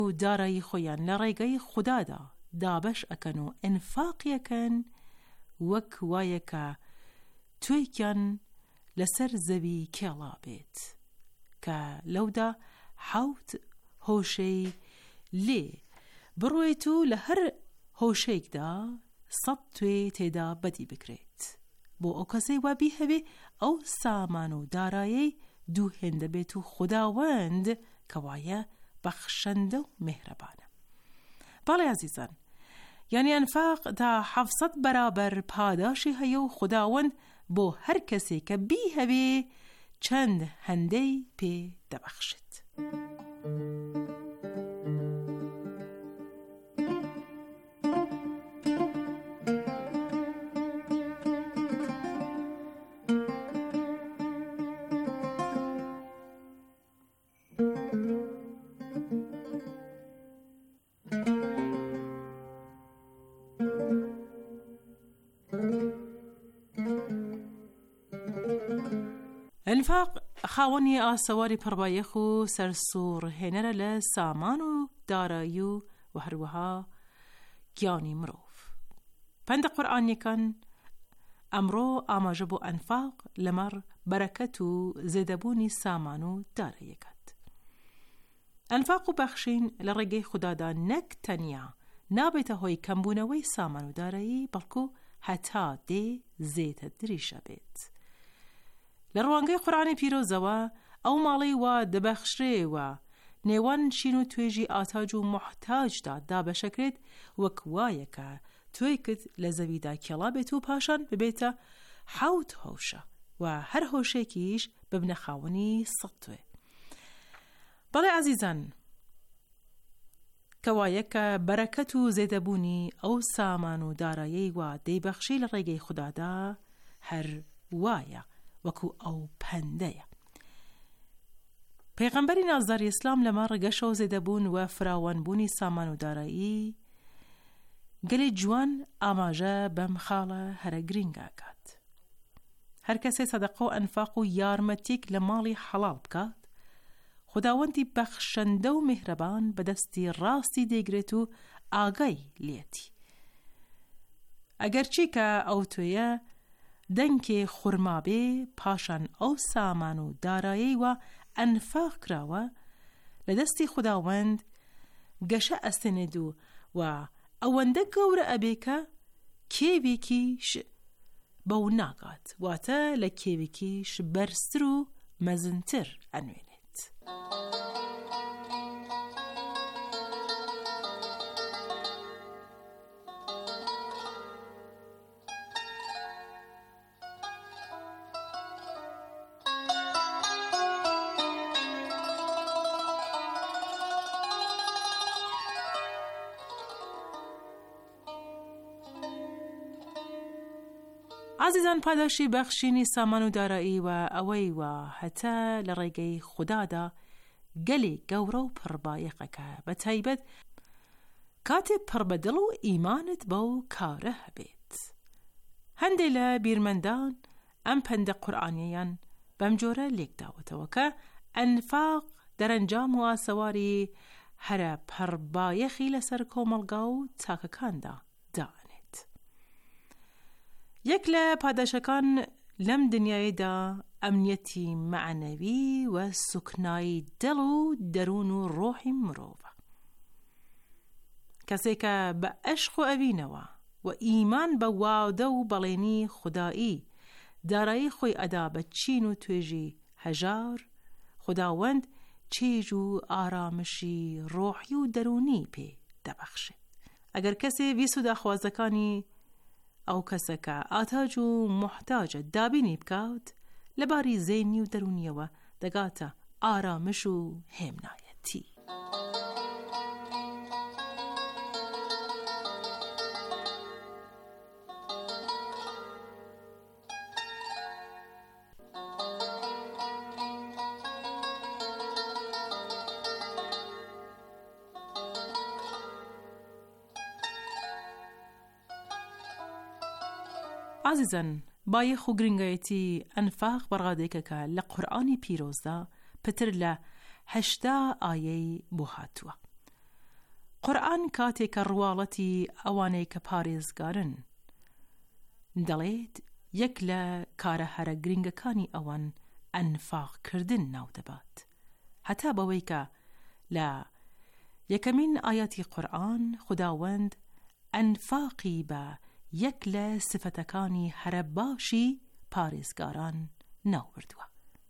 و دارایی خۆیان لە ڕێگەی خودادا دابەش ئەکەن و ئینفاقیەکەن وەک وایەکە توێکیان لەسەر زەوی کێڵا بێت کە لەودا 7 هۆشەی لێ بڕوێت و لە هەر هۆشەیەکدا 100 توێ تێدا بەدی بکرێت بۆ ئەو کەسەی وابی هەبێ ئەو سامان و دارایی دوو هێندە بێت و خوداوەند کەوایە بەخشەندە و مهرەبانە. باڵێ عزیزان، یعنی ئەنفاق تا 700 بەرابەر پاداشی هەیە و خوداوەند بۆ هەر کەسێک کە بی هەبێ چەند هەندەی پێ دەبەخشێت. ئەنفاق خاوەنی ئاسەواری پڕبایەخ و سەرسوڕ هێنەرە لە سامان و دارایی و هەروەها گیانی مرۆڤ. پەندە قورئانیەکان ئەمڕۆ ئاماژە بۆ ئەنفاق لەمەڕ بەرەکەت و زێدەبوونی سامان و داراییەکەت. ئەنفاق و بەخشین لە ڕێگەی خودادا نەک تەنیا نابێتە هۆی کەمبوونەوەی سامان و دارایی، بەڵکو هەتا دێ زێتە دریشە بێت. لە ڕوانگەی قورئانی پیرۆزەوە ئەو ماڵەی وا دەبەخشرێوە نێوان شین و توێژی ئاتاج و محتاجدا دابەشەکرێت وەک وایەکە توێکت لە زەویدا کێڵا بێت و پاشان ببێتە 7 هۆشە و هەر هۆشێکیش ببنە خاوەنی 100 توێ. بەڵێ عزیزان، کەوایەکە بەرەکەت و زێدەبوونی ئەو سامان و دارایی وا دەیبەخشی لە ڕێگەی خودادا هەر وایە وەکو ئەو پەندەیە. پێغەمبەری نازداری ئیسلام لەمە ڕگەشە و زێدەبوون و فراوانبوونی سامان و دارایی گەلێ جوان ئاماژە بەم خاڵە هەرە گرنگاکات. هەر کەسێ سەدەقە و ئەنفاق و یارمەتیک لە ماڵی حەڵال بکات، خداوەندی بەخشەندە و میهرەبان بەدەستی ڕاستی دەیگرێت و ئاگای لێتی. ئەگەرچی کە ئەو توێیە دەنگێ خورما بێ، پاشان ئەو سامان و دارایی و ئەنفاق کراوە لە دەستی خداوەند گەشە ئەستێنێت و ئەوەندە گەورە ئەبێ کە کێوێکیش بەو ناگات، واتە لە کێوێکیش بەرزتر و مەزنتر ئەنوێنێت. عزیزان، پاداشی بەخشینی سامان و دارایی و ئەوەی وە هەتا لە ڕێگەی خودادا گەلێ گەورە و پڕبایەقەکە، بە تایبەت کاتێ پڕ بەدڵ و ئیمانت بەو کارە هەبێت. هەندێ لە بیرمەندان ئەم پەندە قورئانیەیان بەم جۆرە لێکداوەتەوە کە ئەنفاق دەرەنجام و ئاسەواری هەرە پڕبایەخی لەسەر کۆمەڵگا و چاکەکاندا دانێت. یەک لە پاداشەکان لەم دنیایدا ئەمنیەتی معنەوی و سوکنایی دڵ و دەروون و ڕۆحی مرۆڤە. کەسێکە بە عەشق و ئەوینەوە و ئیمان بە واودە و بەڵێنی خودایی دارایی خۆی ئەدا بە چین و توێژی هەژار، خداوەند چێژ و ئارامشی ڕۆحی و دەرونی پێ دەبەخشێت. ئەگەر کەسێ ویس و داخوازەکانی ئەو کەسەکە ئاتاج و محتاجە دابینی بکات، لەباری زەینی و دەرونیەوە دەگاتە ئارامش و هێمنایەتی. عزیزان، بایەخ و گرنگایەتی ئەنفاق بەڕادێکەکە لە قورئانی پیرۆزدا پتر لە 80 ئایەی بۆ هاتووە. قورئان کاتێکە ڕواڵەتی ئەوانەی کە پارێزگارن دەڵێت یەک لە کارە هەرە گرنگەکانی ئەوان ئەنفاقکردن ناو دەبات، هەتا بەوەی کە لە یەکەمین ئاەتی قورئان خوداوەند ئەنفاقی بە یەک لە سفەتەکانی هەرە باشی پارێزگاران ناوبردووە.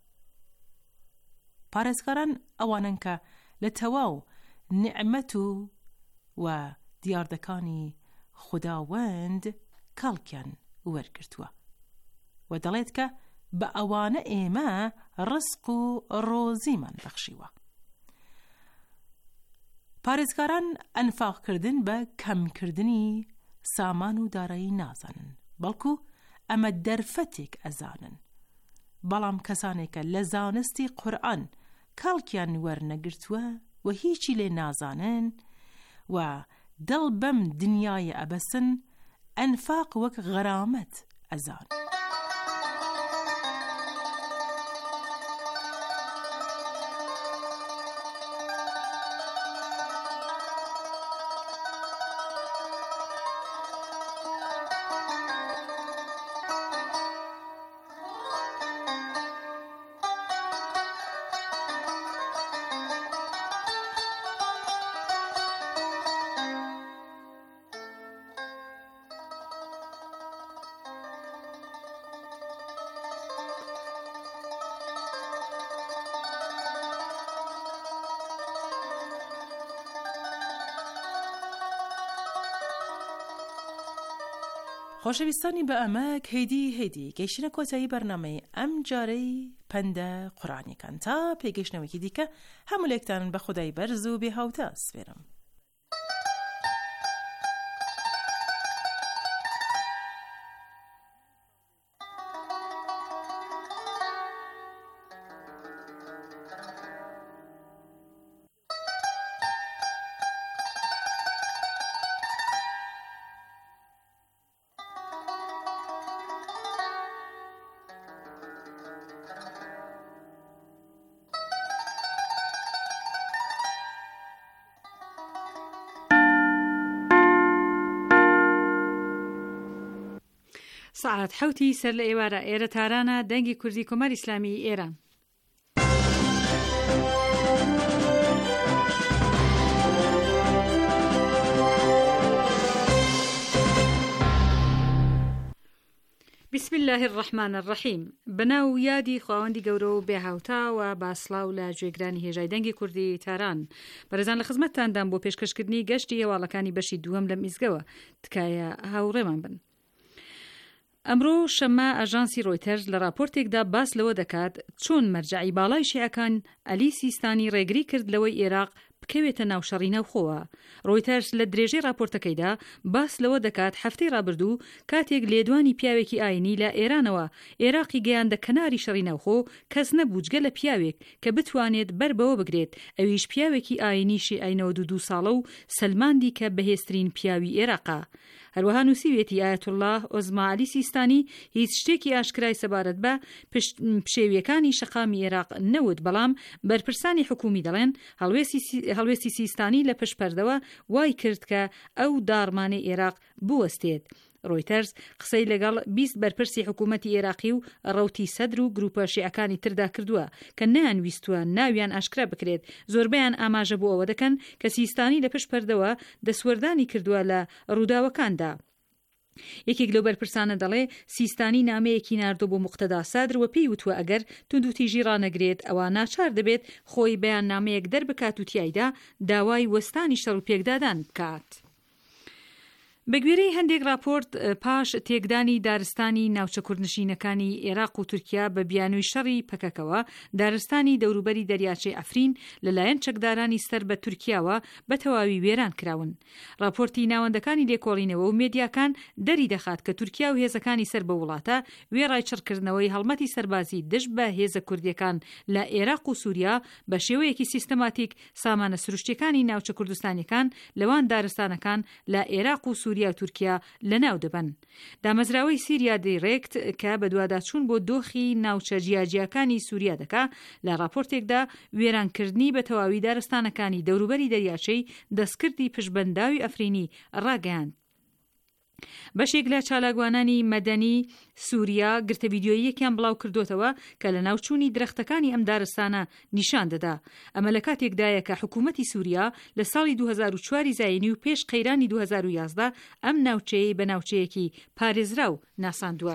پارێزگاران ئەوانن کە لە تەواو نعمەت و دیاردەکانی خوداوەند کاڵکیان وەرگرتووە و دەڵێت کە بە ئەوانە ئێمە ڕزق و ڕۆزیمان بەخشیوە. پارێزگاران ئەنفاقکردن بە کەمکردنی سامان و دارایی نازانن، بەڵکو ئەمە دەرفەتێک ئەزانن. بەڵام کەسانێکە لە زانستی قورئان کاڵکیان وەرنەگرتووە و هیچی لێ نازانن و دڵ بەم دنیای ئەبەسن، ئەنفاق وەک غەرامەت ئەزان. خۆشەویستانی بە ئەمە هەیدی گەیشتنە کۆتایی بەرنامەی ئەم جارەی پەندە قورئانیەکان. تا پێگەشتنەوەیکی دیکە هەموو لێکتان بە خودای بەرز و بێهاوتە سپێرم. سعات حوتی سەر لە ئێوارە ئێرە تارانە دەنگی کوردی کۆمەری ئیسلامی ئێران. بسم الله الرحمن الرحیم. بناو یادی خواوەندی گەورە و بێهاوتا و باسڵاو لە گوێگرانی هێژای دەنگی کوردی تاران. بەڕێزان لە خزمەتتاندام بۆ پێشکەشکردنی گەشتی هێواڵەکانی بەشی دووەم لە میزگەوە، تکایە هاوڕێمان بن. ئەمڕۆ شەمە ئاژانسی ڕۆیتەرز لە راپۆرتێکدا باس لەوە دەکات چۆن مەرجعی باڵای شیعەکان ئەلی سیستانی ڕێگری کرد لەوەی عێراق بکەوێتە ناو شەڕی ناوخۆوە. ڕۆیتەرز لە درێژەی راپۆرتەکەیدا باس لەوە دەکات هەفتەی ڕابردوو کاتێک لێدوانی پیاوێکی ئاینی لە ئێرانەوە عێراقی گەیاندە کەناری شەڕی ناوخۆ، کەس نەبوو جگە لە پیاوێک کە بتوانێت بەر بەوە بگرێت ئەویش پیاوێکی ئاینی شیعەی 92 ساڵە و سەلماندی کە بەهێزترین پیاوی عێراقا. هەروەها نووسیوێتی ئایەت الله ئۆزما عەلی سیستانی هیچ شتێکی ئاشکرای سەبارەت بە پشێویەکانی شەقامی عێراق نەوت، بەڵام بەرپرسانی حکومی دەڵێن هەڵوێستی سیستانی لە پشپەردەوە وای کرد کە ئەو داڕمانەی عێراق بوەستێت. ڕۆیتەرز قسەی لەگەڵ 20 بەرپرسی حکوومەتی عێراقی و ڕەوتی سەدر و گروپە شیعەکانی تردا کردووە کە نەیانویستووە ناویان ئاشکرا بکرێت. زۆربەیان ئاماژە بۆ ئەوە دەکەن کە سیستانی لە پشپەردەوە دەسوەردانی کردووە لە ڕووداوەکاندا. یەکێک لەو بەرپرسانە دەڵێ سیستانی نامەیەکی ناردۆ بۆ موقتەدا سادر و پێی وتووە ئەگەر تونند و تیژی ڕانەگرێت ئەوە ناچار دەبێت خۆی بەیان نامەیەک دەربکات و تیایدا داوای وەستانی شەڕ و پێکدادان بکات. بەگوێرەی هەندێک راپۆرت پاش تێکدانی دارستانی ناوچە کوردنشینەکانی عێراق و تورکیا بە بیانووی شەڕی پەکەکەوە، دارستانی دەوروبەری دەریاچەی ئەفرین لەلایەن چەکدارانی سەر بە تورکیاوە بە تەواوی وێران کراون. راپۆرتی ناوەندەکانی لێکۆڵینەوە و مێدیاکان دەری دەخات کە تورکیا و هێزەکانی سەر بە وڵاتە وێڕای چڕکردنەوەی هەڵمەتی سەربازی دژ بە هێزە کوردیەکان لە عێراق و سووریا بە شێوەیەکی سیستەماتیک سامانە سروشتیەکانی ناوچە کوردستانیەکان لەوان دارستانەکان لە عێراق و سووریا و تورکیا لەناو دەبن. دامەزراوەی سیریا دایرێکت کە بە دوواداچوون بۆ دۆخی ناوچە جیاجیەکانی سووریا دەکا لە راپۆرتێکدا وێرانکردنی بە تەواوی دارستانەکانی دەوروبەری دەریاچەی دەستکردی پشبەنداوی ئەفرینی ڕاگەیاند. بەشێک لە چالاگوانانی مەدەنی سووریا گرتە ڤیدیۆیەکیان بڵاو کردوتەوە کە لە ناوچوونی درەختەکانی ئەم دارستانە نیشان دەدا. ئەمە لە کاتێکدایە کە حکوومەتی سووریا لە ساڵی 2004 زاینی و پێش قەیرانی 2011 ئەم ناوچەیە بە ناوچەیەکی پارێزرا و ناساندووە.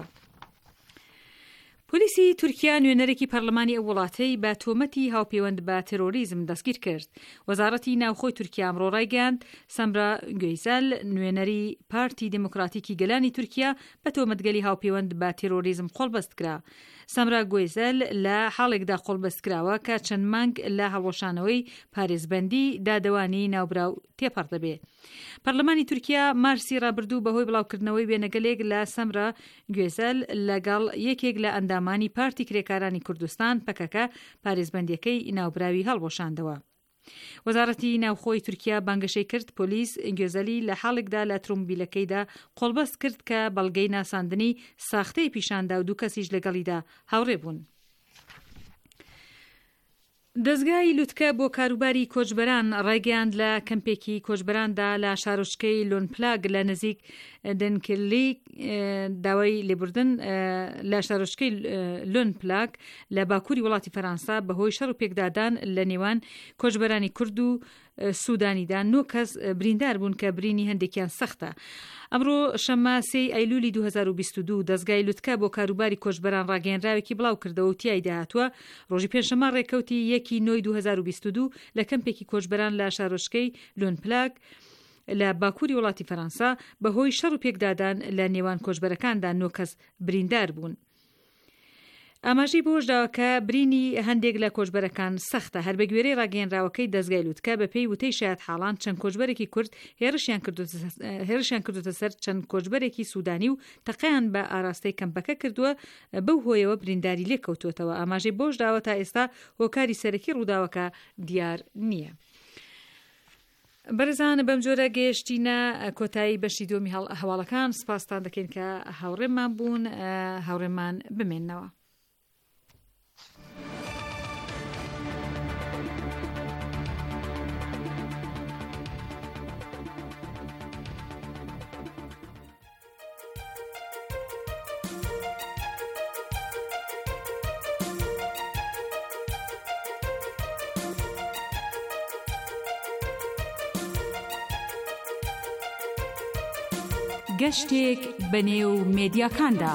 پۆلیسی تورکیا نوێنەرێکی پەرلەمانی ئەو وڵاتەی بە تۆمەتی هاوپەیوەند بە تێرۆریزم دەستگیر کرد. وەزارەتی ناوخۆی تورکیا ئەمڕۆ ڕایگەیاند سەمرا گوێیزەل نوێنەری پارتی دموکراتیکی گەلانی تورکیا بە تۆمەتگەلی هاوپەیوەند بە تێرۆریزم قۆڵبەست کرا. سەمرا گوێیزەل لە حاڵێکدا قۆڵبەست کراوە کە چەند مانگ لە هەڵوەشانەوەی پارێزبەندی دادەوانی ناوبراو تێپەڕ دەبێت. پەرلەمانی تورکیا مارسی ڕابردوو بەهۆی بڵاوکردنەوەی وێنەگەلێک لە سەمرا گوێیزەل لەگەڵ یەکێک لە ئەندامانی پارتی کرێکارانی کوردستان پەکەکە پارێزبەندیەکەی ناوبراوی هەڵوەشاندەوە. وەزارەتی ناوخۆی تورکیا بانگەشەی کرد پۆلیس گوێزەلی لە حاڵێکدا لە ترۆمبیلەکەیدا قۆڵبەست کرد کە بەڵگەی ناساندنی ساختەی پیشاندا و 2 کەسیش لەگەڵیدا هاوڕێ بوون. دەستگای لوتکە بۆ کاروباری کۆچبەران ڕایگەیاند لە کەمپێکی کۆچبەراندا لە شارۆچکەی لۆنپلاگ لە نزیک دنکرلی داوای لێبوردن لە شارۆچکەی لۆنپلاگ لە باکووری وڵاتی فەرەنسا بەهۆی شەڕ و پێکدادان لە نێوان کۆچبەرانی کورد و سوودانیدا 9 کەس بریندار بوون کە برینی هەندێکیان سەختە. ئەمڕۆ شەمە 3 ئەیلولی 2022 دەستگای لوتکە بۆ کاروباری کۆچبەران ڕاگەیەنراوێکی بڵاو کردەوە و تیایدا هاتووە ڕۆژی پێنجشەممە ڕێکەوتی 1 نۆی 2022 لە کەمپێکی کۆچبەران لە شارۆچکەی لۆنپلاگ لە باکووری وڵاتی فەرەنسا بەهۆی شەڕ و پێکدادان لە نێوان کۆچبەرەکاندا 9 کەس بریندار بوون. ئاماژەی بۆش داوە کە برینی هەندێک لە کۆچبەرەکان سەختە. هەر بە گوێرەی ڕاگەیەنراوەکەی دەستگای لوتکە بە پێی وتەی شایەت حاڵان چەند کۆچبەرێکی کورد هێرشیان کردوتە سەر چەند کۆچبەرێکی سوودانی و تەقەیان بە ئاراستەی کەمپەکە کردووە بەو هۆیەوە برینداری لێکەوتوتەوە. ئاماژەی بۆش داوە تا ئێستا هۆکاری سەرەکی ڕووداوەکە دیار نییە. بەرزان بەم جۆرە گەیشتینە کۆتایی بەشی دومی هەواڵەکان. سپاستان دەکەین کە هاوڕێمان بوون، هاوڕێمان بمێننەوە. گەشتێک بەنێو مێدیاکاندا.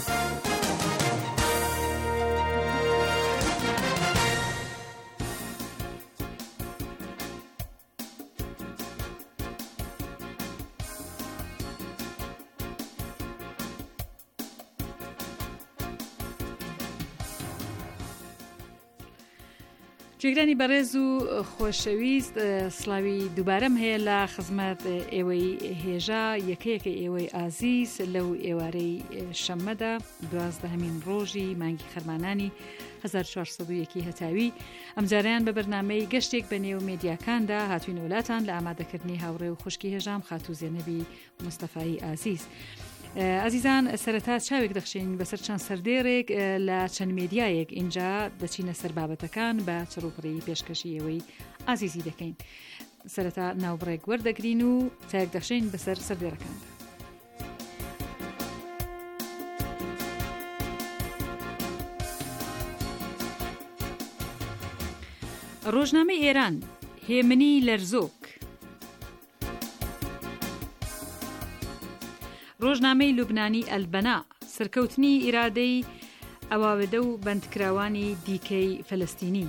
جێگرانی بەڕێز و خۆشەویست، سڵاوی دووبارەم هەیە لە خزمەت ئێوەی هێژا یەکەیەکە ئێوەی ئازیز لەو ئێوارەی شەممەدا 12 ڕۆژی مانگی خەرمانانی 1401 هەتاوی. ئەمجاریان بە بەرنامەی گەشتێک بە نێو مێدیاکاندا هاتووینە وڵاتان لە ئامادەکردنی هاوڕێ و خوشکی هێژام خاتوو زێنەبی مستەفایی ئازیز. ئازیزان، سەرەتا چاوێک دەخشێنین بەسەر چەند سەردێڕێک لە چەند مێدیایەک اینجا دەچینە سەر بابەتەکان بە چڕوپڕی پێشکەشی ئێوەی ئازیزی دەکەین. سەرەتا ناوبڕێک وەردەگرین و چاوێک دەخشێن بەسەر سەردێڕەکان. ڕۆژنامەی ئێران، هێمنی لەرزۆک. ڕۆژنامەی لوبنانی ئەلبەنا، سەرکەوتنی ئیرادەی ئەواوەدە و بەندکراوانی دیکەی فەلەستینی.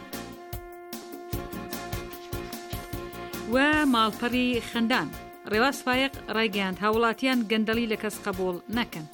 و ماڵپەڕی خەندان، ڕێواز فایق ڕایگەیاند هاوڵاتیان گەندەڵی لە کەس قبوڵ نەکەن.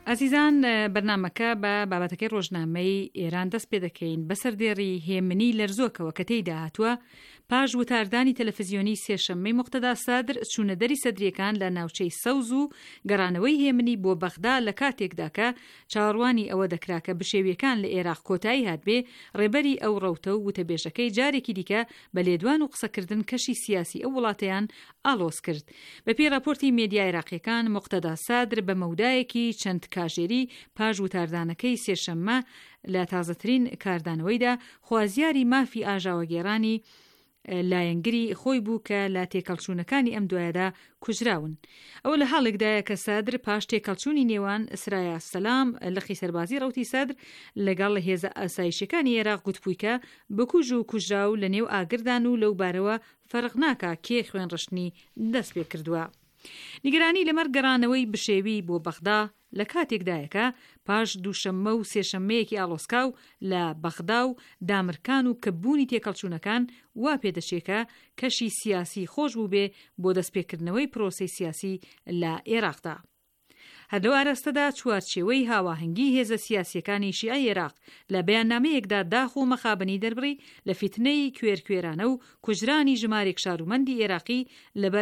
ئازیزان بەرنامەکە بە بابەتەکەی ڕۆژنامەی ئێران دەست پێ دەکەین بەسەردێڕی هێمنی لەرزۆکەوە کە تێیدا هاتووە پاش وتاردانی تەلەڤیزیۆنی سێشەممەی موقتەدا سادر چوونەدەری سەدریەکان لە ناوچەی سەوز و گەڕانەوەی هێمنی بۆ بەغدا لە کاتێکدا کە چاوەڕوانی ئەوە دەکرا کە بشێویەکان لە عێراق کۆتایی هاتبێ ڕێبەری ئەو ڕەوتە و وتەبێژەکەی جارێکی دیکە بە لێدوان و قسەکردن کەشی سیاسی ئەو وڵاتەیان ئالۆز کرد. بەپێی راپۆرتی مێدیای عێراقیەکان موقتەدا سادر بە مەودایەکی چەند کاژێری پاش وتاردانەکەی سێشەممە لە تازەترین کاردانەوەیدا خوازیاری مافی ئاژاوەگێڕانی لایەنگری خۆی بوو کە لە تێکەڵچوونەکانی ئەم دوایەدا کوژراون. ئەو لە حاڵێکدایە کە سادر پاش تێکەڵچوونی نێوان سرایە سەلام لەخی سەربازی ڕەوتی سادر لەگەڵ هێزە ئاسایشەکانی عێراق گوتبوویکە بکوژ و کوژراو لە نێو ئاگردان و لەو بارەوە فەرق ناکا کێ خوێن ڕشتنی دەست پێ کردووە. نیگەرانی لەمەر گەڕانەوەی بشێوی بۆ بەغدا لە کاتێکدایەکە پاش دووشەممە و سێشەممەیەکی ئاڵۆسکاو لە بەغدا و دامرکان و کەبوونی تێکەڵچوونەکان وا پێدەچێکە کەشی سیاسی خۆش بوو بێ بۆ دەستپێکردنەوەی پرۆسەی سیاسی لە عێراقدا. هەر لەو ئاراستەدا چوارچێوەی هاواهەنگی هێزە سیاسیەکانی شیعە عێراق لە بەیاننامەیەکدا داخ و مەخابنی دەربڕی لە فیتنەی کوێرکوێرانە و کوژرانی ژمارێک شارومەندی عێراقی لەبەر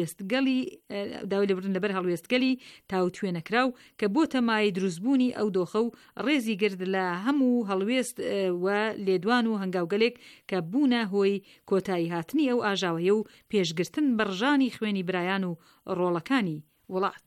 هەڵوێستگەلی تاوتوێنەکراو کە بۆتە مای دروستبوونی ئەو دۆخە و ڕێزی گرد لە هەموو هەڵوێست و لێدوان و هەنگاوگەلێک کە بوونە هۆی کۆتایی هاتنی ئەو ئاژاوەیە و پێشگرتن بەڕژانی خوێنی برایان و ڕۆڵەکانی وڵات.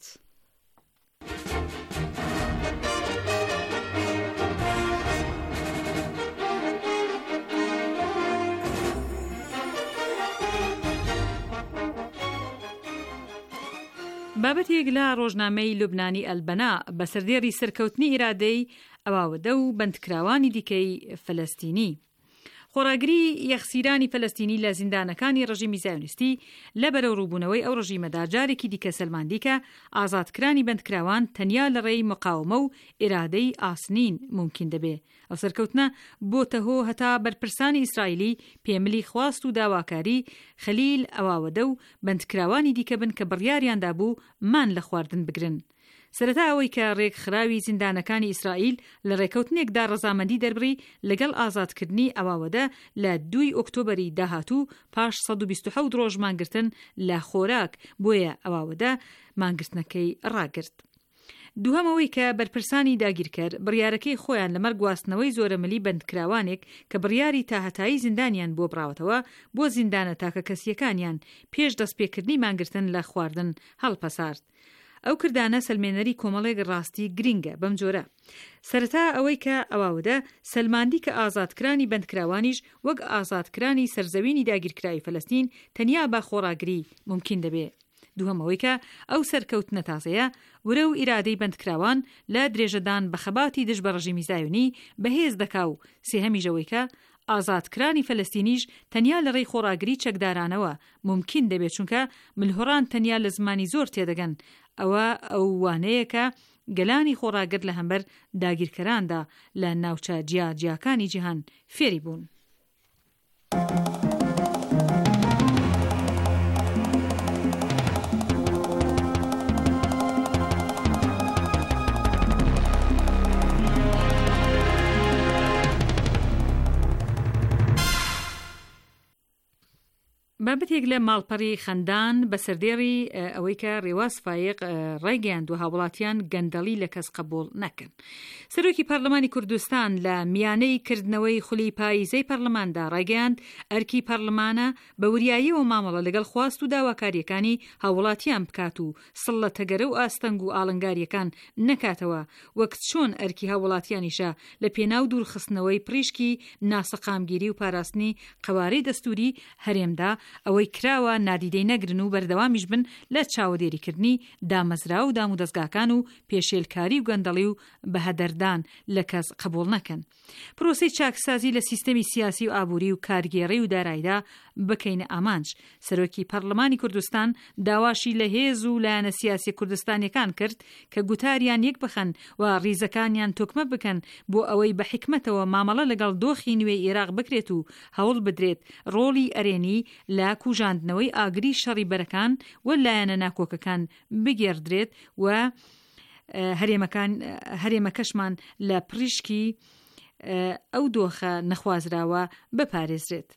بابەتێک لە ڕۆژنامەی لوبنانی ئەلبەنا بە سەردێڕی سەرکەوتنی ئیرادەی ئەواوەدە و بەندکراوانی دیکەی فەلەستینی. خۆراگری یەخسیرانی فەلەستینی لە زیندانەکانی ڕژیمی زایۆنیستی لە بەرەو ڕووبوونەوەی ئەو ڕژیمەدا جارێکی دیکە سەلماندیکە ئازادکرانی بەندکراوان تەنیا لە ڕێی مقاومە و ئێرادەی ئاسنین ممکن دەبێ. ئەو سەرکەوتنە بۆتە هۆ هەتا بەرپرسانی ئیسرائیلی پێملی خواست و داواکاری خەلیل ئەواوەدە و بەندکراوانی دیکە بن کە بڕیاریاندا بوو مان لە خواردن بگرن. سەرەتا ئەوەی کە ڕێک خراوی زیندانەکانی ئیسرائیل لە ڕێکەوتنێکدا ڕەزامەندی دەربڕی لەگەڵ ئازادکردنی ئەواوەدە لە 2 ئۆکتۆبەری داهاتوو پاش 127 ڕۆژ مانگرتن لە خۆراک بۆیە ئەواوەدە مانگرتنەکەی ڕاگرت. دووهەمەوەی کە بەرپرسانی داگیرکەر بڕیارەکەی خۆیان لەمەر گواستنەوەی زۆرەمەلی بەندکراوانێک کە بڕیاری تاهەتایی زیندانیان بۆ براوەتەوە بۆ زیندانە تاکە کەسیەکانیان پێش دەستپێکردنی مانگرتن لە خواردن هەڵپەسارد. ئەو کردانە سەلمێنەری کۆمەڵێک ڕاستی گرینگە بەم جۆرە. سەرەتا ئەوەی کە ئەواوەدە سەلماندی کە ئازادکرانی بەندکراوانیش وەک ئازادکرانی سەرزەوینی داگیرکراوی فەلەستین تەنیا بە خۆراگری ممکن دەبێ. دووهەمەوەی کە ئەو سەرکەوتنە تازەیە ورە و ئیرادەی بەندکراوان لە درێژەدان بە خەباتی دژ بە ڕژیمی زایۆنی بەهێز دەکا و سێهەمیشەوەی کە ئازادکرانی فەلەستینیش تەنیا لە ڕێی خۆراگری چەکدارانەوە ممکن دەبێت چونکە ملهۆران تەنیا لە زمانی زۆر تێدەگەن. ئەوە ئەو وانەیە کە گەلانی خۆراگر لە هەمبەر داگیرکەراندا لە ناوچە جیاجیاکانی جیهان فێری بوون. بابەتێک لە ماڵپەڕی خەندان بە سەردێڕی ئەوەی کە ڕێواز فایق ڕێگەیاند و هاوڵاتیان گەندەڵی لە کەس قبول نەکەن. سەرۆکی پەرلەمانی کوردستان لە میانەی کردنەوەی خولی پاییزەی پەرلەماندا ڕێگەیاند ئەرکی پەرلەمانە بە وریاییەوە مامەڵە لەگەڵ خواست و داواکاریەکانی هاوڵاتیان بکات و سڵ لە تەگەرە و ئاستەنگ و ئاڵنگاریەکان نەکاتەوە وەک چۆن ئەرکی هاوڵاتیانیشە لە پێناو دوورخستنەوەی پریشکی ناسەقامگیری و پاراستنی قەوارەی دەستوری هەرێمدا ئەوەی کراوە نادیدەی نەگرن و بەردەوامیش بن لە چاودێریکردنی دامەزرا و دام و دەستگاکان و پێشێلکاری و گەندەڵی و بەهەدەردان لە کەس قبول نەکەن. پرۆسەی چاکسازی لە سیستەمی سیاسی و ئابووری و کارگێڕی و داراییدا بکەینە ئامانج. سەرۆکی پەرلەمانی کوردستان داواشی لە هێز و لایەنە سیاسی کوردستانیەکان کرد کە گوتاریان یەک بخەن و ڕیزەکانیان تۆکمە بکەن بۆ ئەوەی بە حکمەتەوە مامەڵە لەگەڵ دۆخی نوێی عێراق بکرێت و هەوڵ بدرێت ڕۆڵی ئەرێنی لە کوژاندنەوەی ئاگری شەڕی بەرەکان و لایەنە ناکۆکەکان بگێڕدرێت و هەرێمەکەشمان لە پڕیشکی ئەو دۆخە نەخوازراوە بپارێزرێت.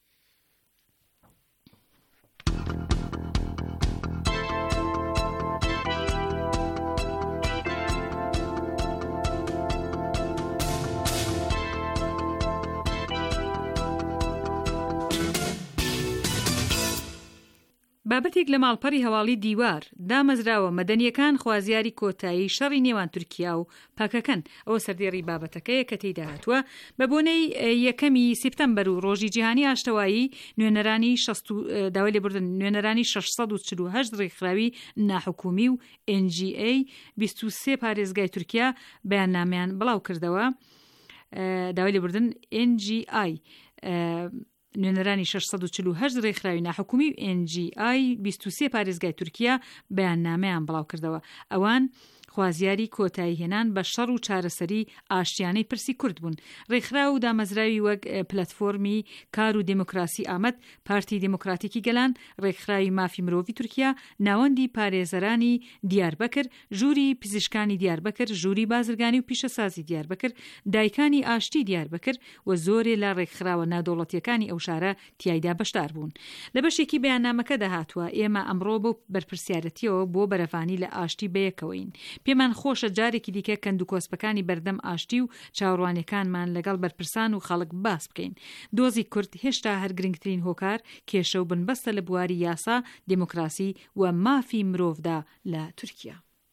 بابەتێک لە ماڵپەڕی هەواڵی دیوار دامەزراوە مەدەنیەکان خوازیاری کۆتایی شەڕی نێوان تورکیا و پاکەکەن. ئەوە سەردێڕی بابەتەکەیە کە تێیدا هاتووە بە بۆنەی 1 سپتەمبەر و ڕۆژی جیهانی ئاشتەوایی داوای لێبوردن نوێنەرانی 648 ڕێکخراوی ناحکومی و NGA 23 پارێزگای تورکیا بەیاننامەیان بڵاو کردەوە. داوای لێبوردن NGI نوێنەرانی 648 ڕێکخراوی ناحکومی و NGI 23 پارێزگای تورکیا بەیاننامەیان بڵاو کردەوە. ئەوان خوازیاری کۆتایی هێنان بە شەڕ و چارەسەری ئاشتیانەی پرسی کورد بوون. ڕێکخرا و دامەزراوی وەک پلەتفۆرمی کار و دموکراسی ئامەد، پارتی دموکراتیکی گەلان، ڕێکخراوی مافی مرۆڤی تورکیا، ناوەندی پارێزەرانی دیاربەکر، ژووری پزیشکانی دیاربەکر، ژووری بازرگانی و پیشەسازی دیاربەکر، دایکانی ئاشتی دیاربەکر و زۆرێ لە ڕێکخراوە نادوڵەتیەکانی ئەو شارە تیایدا بەشدار بوون. لە بەشێکی بەیاننامەکە داهاتووە ئێمە ئەمڕۆ بۆ بەرپرسیارەتیەوە بۆ بەرەفانی لە ئاشتی بەیەکەوەین. پێمان خۆشە جارێکی دیکە کەند و کۆسپەکانی بەردەم ئاشتی و چاوەڕوانیەکانمان لەگەڵ بەرپرسان و خەڵک باس بکەین. دۆزی کورد هێشتا هەر گرنگترین هۆکار، کێشە و بنبەستە لە بواری یاسا، دموکراسی و مافی مرۆڤدا لە تورکیا.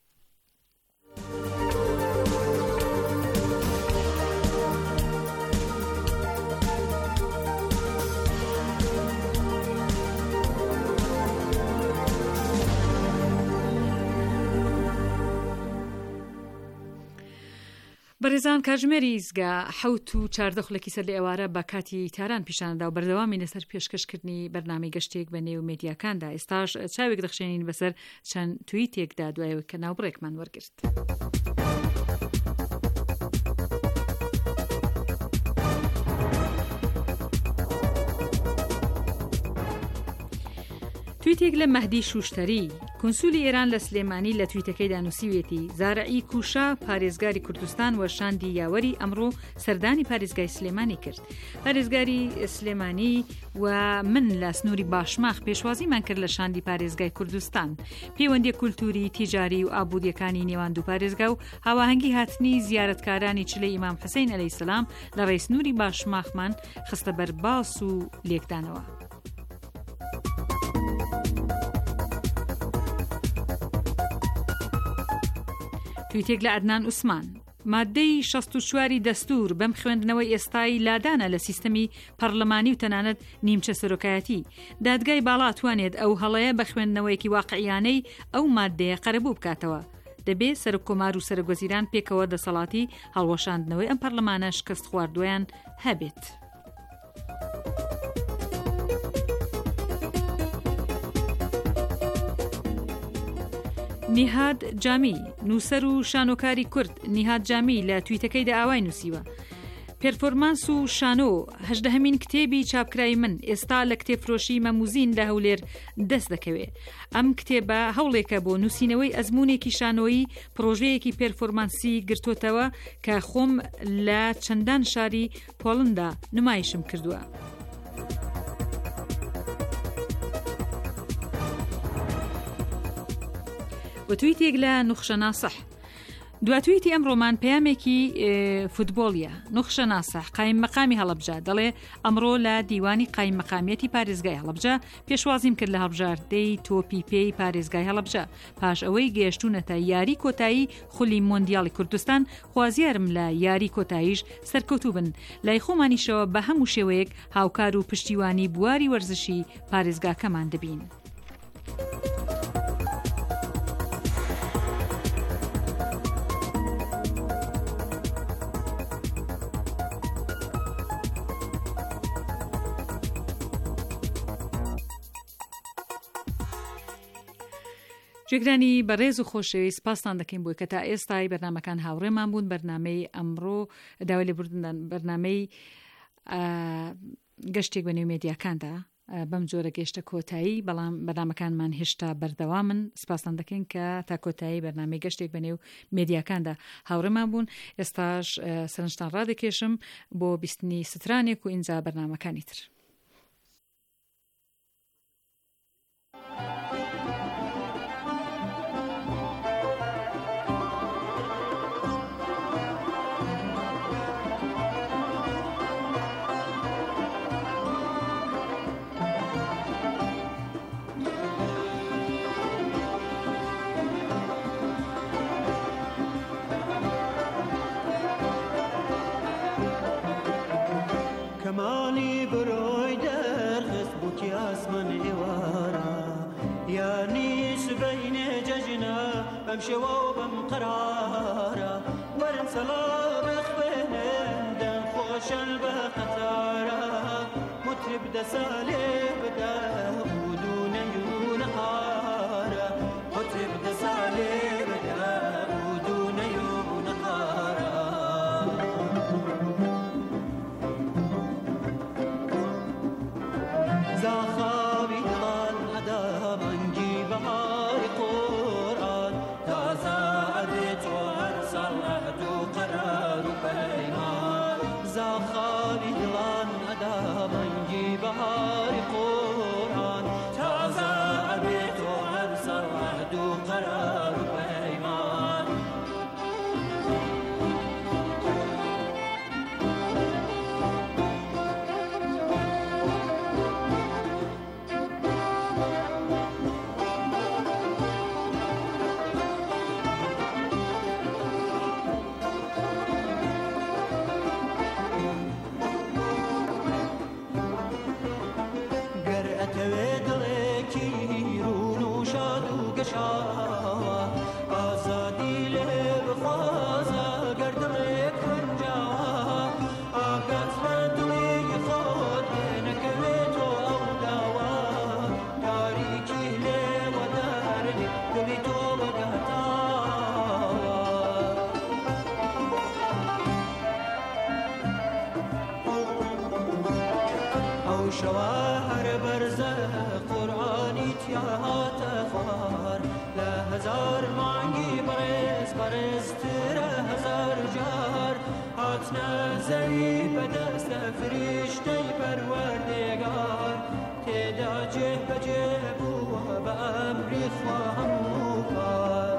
بەڕێزان کاتژمێری ئیزگا 7:14 خولەکی سەر لە ئێوارە بە کاتی تاران پیشانەدا و بەردەوامی لەسەر پێشکەشکردنی بەرنامەی گەشتێک بە نێو مێدیاکاندا. ئێستاش چاوێک دەخشێنین بەسەر چەند توییتێکدا دوایەوە کە ناوبڕێکمان وەرگرت. تویتێک لە مەهدی شوشتەری کۆنسولی ئێران لە سلێمانی لە تویتەکەیدا نووسیوێتی زارعی کوشا پارێزگاری کوردستان وەشاندی یاوەری ئەمڕۆ سەردانی پارێزگای سلێمانی کرد. پارێزگاری سلێمانی و من لە سنووری باشماخ پێشوازیمان کرد لە شاندی پارێزگای کوردستان. پەیوەندی کولتوری، تیجاری و ئابوودیەکانی نێوان دوو پارێزگا و هاواهەنگی هاتنی زیارەتکارانی چلەی ئیمام حوسێن عەلەیهی سەلام لە ڕێی سنووری باشماخمان خستە بەر باس و لێکدانەوە. تویتێک لە عەدنان عوسمان مادەی 64 دەستور بەم خوێندنەوەی ئێستای لادانە لە سیستەمی پەرلەمانی و تەنانەت نیمچە سەرۆکایەتی. دادگای باڵا توانێت ئەو هەڵەیە بە خوێندنەوەیەکی واقعیانەی ئەو مادەیە قەرەبوو بکاتەوە. دەبێت سەرۆککۆمار و سەرۆکوەزیران پێکەوە دەسەڵاتی هەڵوەشاندنەوەی ئەم پەرلەمانە شکست خواردویان هەبێت. نیهاد جامی نووسەر و شانۆکاری کورد نیهاد جامی لە تویتەکەیدا ئاوای نووسیوە پێرفۆرمانس و شانۆ 18مین کتێبی چاپکرای من ئێستا لە کتێبفرۆشی مەموزین لە هەولێر دەست دەکەوێت. ئەم کتێبە هەوڵێکە بۆ نووسینەوەی ئەزمونێکی شانۆیی پرۆژەیەکی پێرفۆرمانسی گرتوتەوە کە خۆم لە چەندان شاری پۆڵندا نمایشم کردووە. و تویتێک لە نوخشە ناسەح دواتویتی ئەم ڕۆمان پەیامێکی فوتبۆڵیە. نوخشە ناسەح قایم مەقامی هەڵەبجە دەڵێ ئەمڕۆ لە دیوانی قایم مەقامیەتی پارێزگای هەڵەبجە پێشوازیم کرد لە هەڵبژاردەی تۆپی پێی پارێزگای هەڵەبجە. پاش ئەوەی گەیشتونەتە یاری کۆتایی خولی مۆندیاڵی کوردستان خوازیارم لە یاری کۆتاییش سەرکەوتوو بن. لای خۆمانیشەوە بە هەموو شێوەیەک هاوکار و پشتیوانی بواری وەرزشی پارێزگاکەمان دەبین. گوێگرانی بەڕێز و خۆشەویست سپاسان دەکەین بۆی کە تا ئێستای بەرنامەکان هاوڕێمان بوون. بەرنامەی ئەمڕۆ داوای لێبوردن بەرنامەی گەشتێک بە نێو مێدیاکاندا بەم جۆرە گەیشتە کۆتایی، بەڵام بەرنامەکانمان هێشتا بەردەوامن. سپاسان دەکەین کە تا کۆتایی بەرنامەی گەشتێک بەنێو مێدیاکاندا هاوڕێمان بوون. ئێستاش سەرنجتان ڕادەکێشم بۆ بیستنی سترانێک و ئینجا بەرنامەکانی تر. کمانی بروی درخست بوکی آسمان ایوارا یعنیش بین ججنا بم شوا و بم قرارا ورن سلام اخبینم دم خوشن بخطارا مطرب دسالی بدا بودون یون قارا مطرب دسالی بدا بودون یون قارا زاخابی دلان ادامنگی بهار قرآن تازه عدت و هر سال عهد و قرار و پیمان زاخابی دلان ادامنگی بهار قرآن تازه عدت و هر سال عهد و قرار و پیمان آزادی لب خوازا گردم کنجاوا آگاز بدوی خود نکوی تو او دوا تاریکی لب دارنی دوی تو بگهتاوا او شوهر برزه قرآنی تیات خوار هزار مانگی برز تره هزار جار هات نزری بدست فرشته پروردگار تدا جه بجه بوه به امری خواهم کار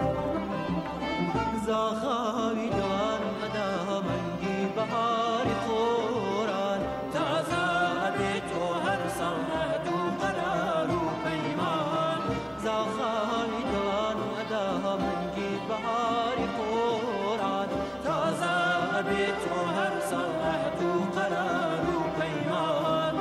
زاخاوی دان ادامنگی بهار قرآن تازه بیت و هر سال عهد و قرار و پیمان زاخاوی دان ادامنگی بهار قرآن تازه بیت و هر سال عهد و قرار و پیمان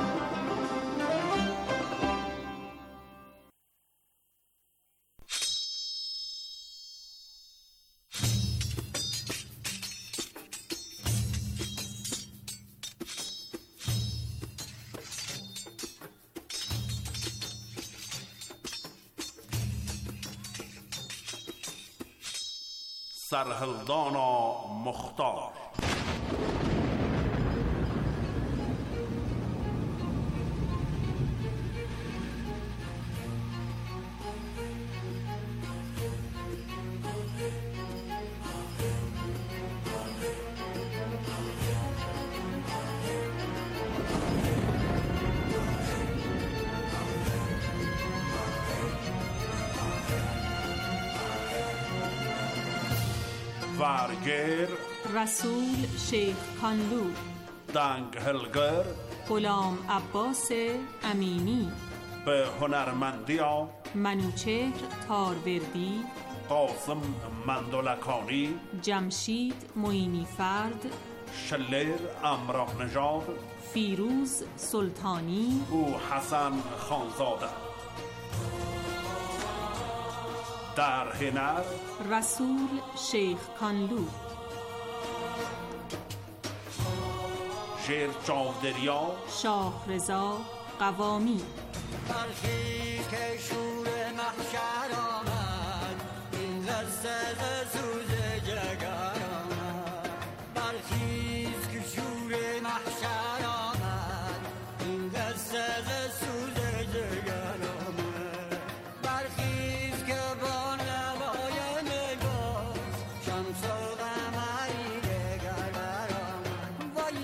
سرهلدانا مختار وارگر رسول شیخ کانلو، دنگ هلگر غلام عباس امینی، به هنرمندی منوچهر تاروردی، قاسم مندلکانی، جمشید معینی فرد، شلر امراه نژاد، فیروز سلطانی او حسن خانزاده. در هنر رسول شیخ کانلو، شیر چاودریا شاه رضا قوامی. برخی که شور محشر آمد این لذت سوز جگر آمد برخیز که شور محشر آمد این لذت سوز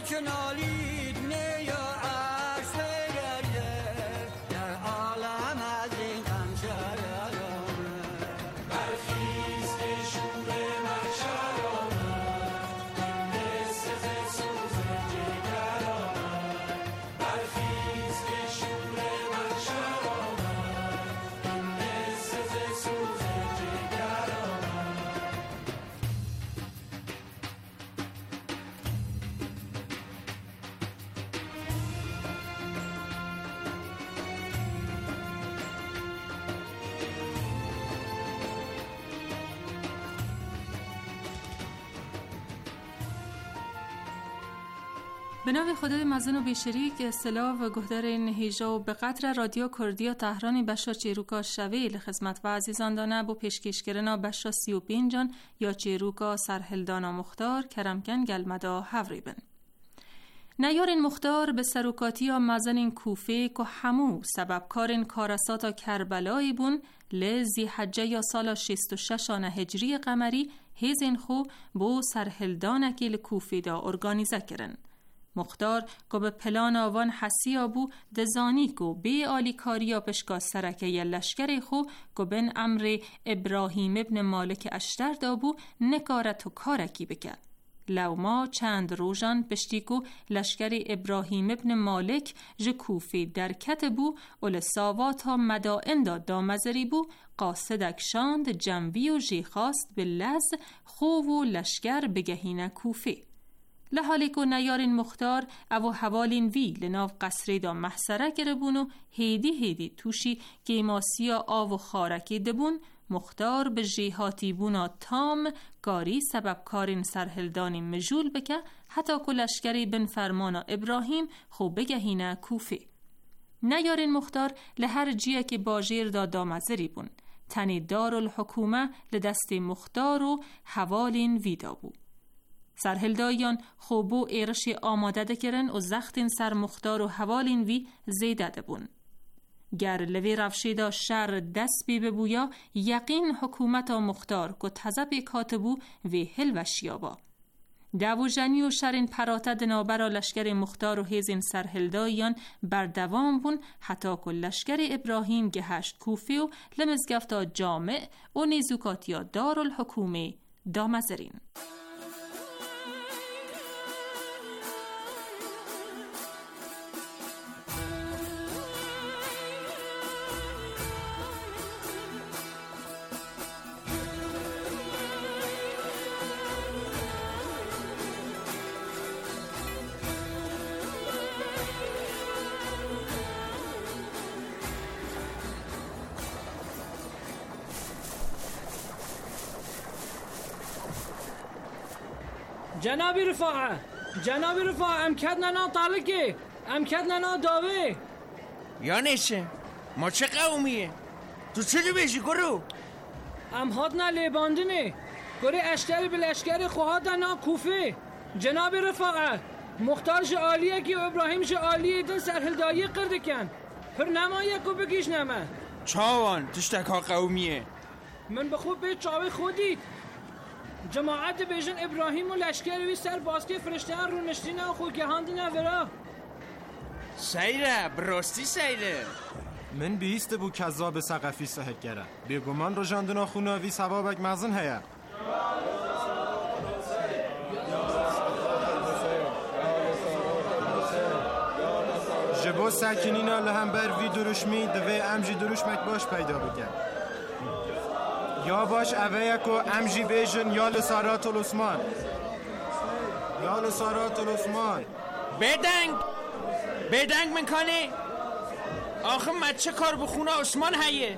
که نالید نی و عرض بگرده در عالم از این غم شرارانه برخیز که شور محشر آمد این قصه ز سوز جگر آمد برخیز که شور محشر آمد این قصه ز سوز جگر آمد به نام خدای مزن و بیشریک اصطلاح و گهدر این هیجا و به قدر رادیو کردیا تهرانی بشا چیروکا شویل خدمت و عزیزان دانه با پیشکشکرنا بشا 35 جان یا چیروکا سرهلدانا مختار کرمکن گلمدا هوریبن نیارین مختار به سروکاتی یا مزن کوفه که همو سببکارین کارساتا کربلایی بون لزی حجه یا سال 66 هجری قمری هیزین خو بو سرهلدانکی لکوفه دا ارگانیزه کرن مختار که به پلان آوان حسی آبو دزانی که بی آلیکاری یا پشکا سرکه یا لشکر خو که بن امر ابراهیم ابن مالک اشتر دابو نکارت و کارکی بکه لو ما چند روزان پشتی که لشکر ابراهیم ابن مالک جکوفی درکت بو اول ساوات ها مدائن دا دامزری بو قاصدک شاند جنبی و جی خواست به لز خو و لشکر بگهینه کوفی لحالی که نیارین مختار او حوالین وی لناو قصری دا محصره گربون و هیدی توشی گیماسیا آو و خارکی دبون مختار به جیهاتی بونا تام گاری سبب کارین سرهلدانی مجول بکه حتی که لشکری بن فرمانا ابراهیم خوب بگهینه کوفی نیارین مختار لهر جیه که باجیر دا دامزری بون تنی دارالحکومه لدست مختار و حوالین ویدا بو سرهلدایان خوبو ایرشی آماده دکرن و زختین سر مختار و حوالین وی زیده دبون. گر لوی رفشیدا شر دست بی ببویا یقین حکومت مختار که تزب کاتبو وی هل و شیابا. دو جنی و شرین پراته دنابرا لشکر مختار و هیزین سرهلدایان بردوام بون حتی که لشکر ابراهیم گهشت کوفی و لمزگفتا جامع و نیزوکاتیا دارالحکومه دامزرین. جنابی رفاعه امکدنا طالقی امکدنا داوی یا نشه ما چه قومیه تو چه بیشی کرو امهادنا لیباندنی گره اشتری به لشکر خوهادنا کوفه جنابی رفاعه مختارش عالیه که ابراهیمش عالیه دن سرهلدایی قرده کن پر نمایه که بگیش نمه چاوان تشتکا قومیه من به خوب به چاوی خودید جماعت بیژن ابراهیم و لشکروی سر باسکه فرشتهان رو نشتینه و خود گهاندینه ورا سیره براستی سیره من بیست بو کذاب سقفی صحت گره بیگمان رو جاندنا خوناوی سبابک مزن هیا جبو ساکنینا لهم بر وی دروشمی دوی امجی دروشمک باش پیدا بکن یا باش اوه یکو امجی بیجن یا لسارات الاسمان یا لسارات الاسمان بدنگ من کنی آخه من چه کار بخونه عثمان هیه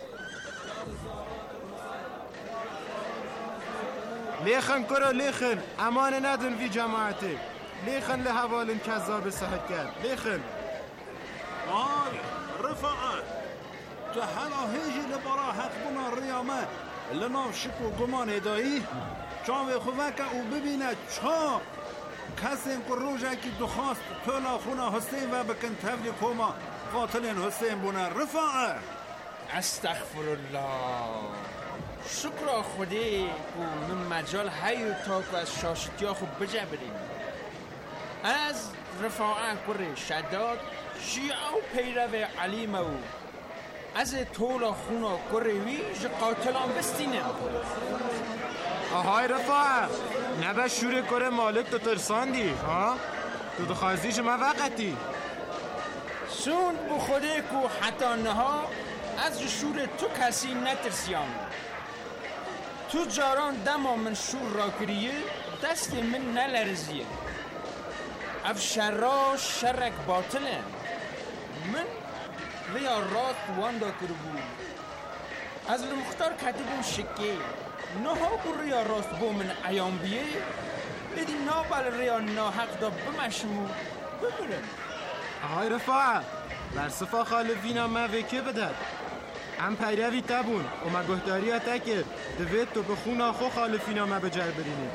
لیخن کرو لیخن امان ندن وی جماعتی لیخن لحوالن کذاب صحت کرد لیخن آی رفاقت تو حالا هیجی لبرا حق بنا ریامه لناف شکو گمان ادایی چاوی خوکه او ببینه چا کسی که روژه که دخواست تولا خونه حسین و بکن تفلی کوما قاتلین حسین بونه رفاقه استغفرالله شکر خودی من مجال حی و تاک و از شاشتیا خوب بجبریم از رفاعه کره شداد شیعه و پیرو علیم و از طول خونا کره ویج قاتلان بستینم. آهای رفاعه نبه شور کره مالک تو ترساندی ها؟ تو خازیش ما وقتی سون بخوده که حتی نها از شور تو کسی نترسیام. تو جاران دما من شور را کریه دست من نلرزیه. اف شرا شرک باطله من ریا راست واندا کربو از المختار کتبون شکه نها بو ریا راست بو من ایام بیه بدی نابل ریا ناحق دا بمشمو ببرم. آهای رفاعه برصفا خالفینا ما وکه بدد ام پیروی تبون و ما گهداری ها تکر دوید تو بخونا خو خالفینا ما بجر برینه.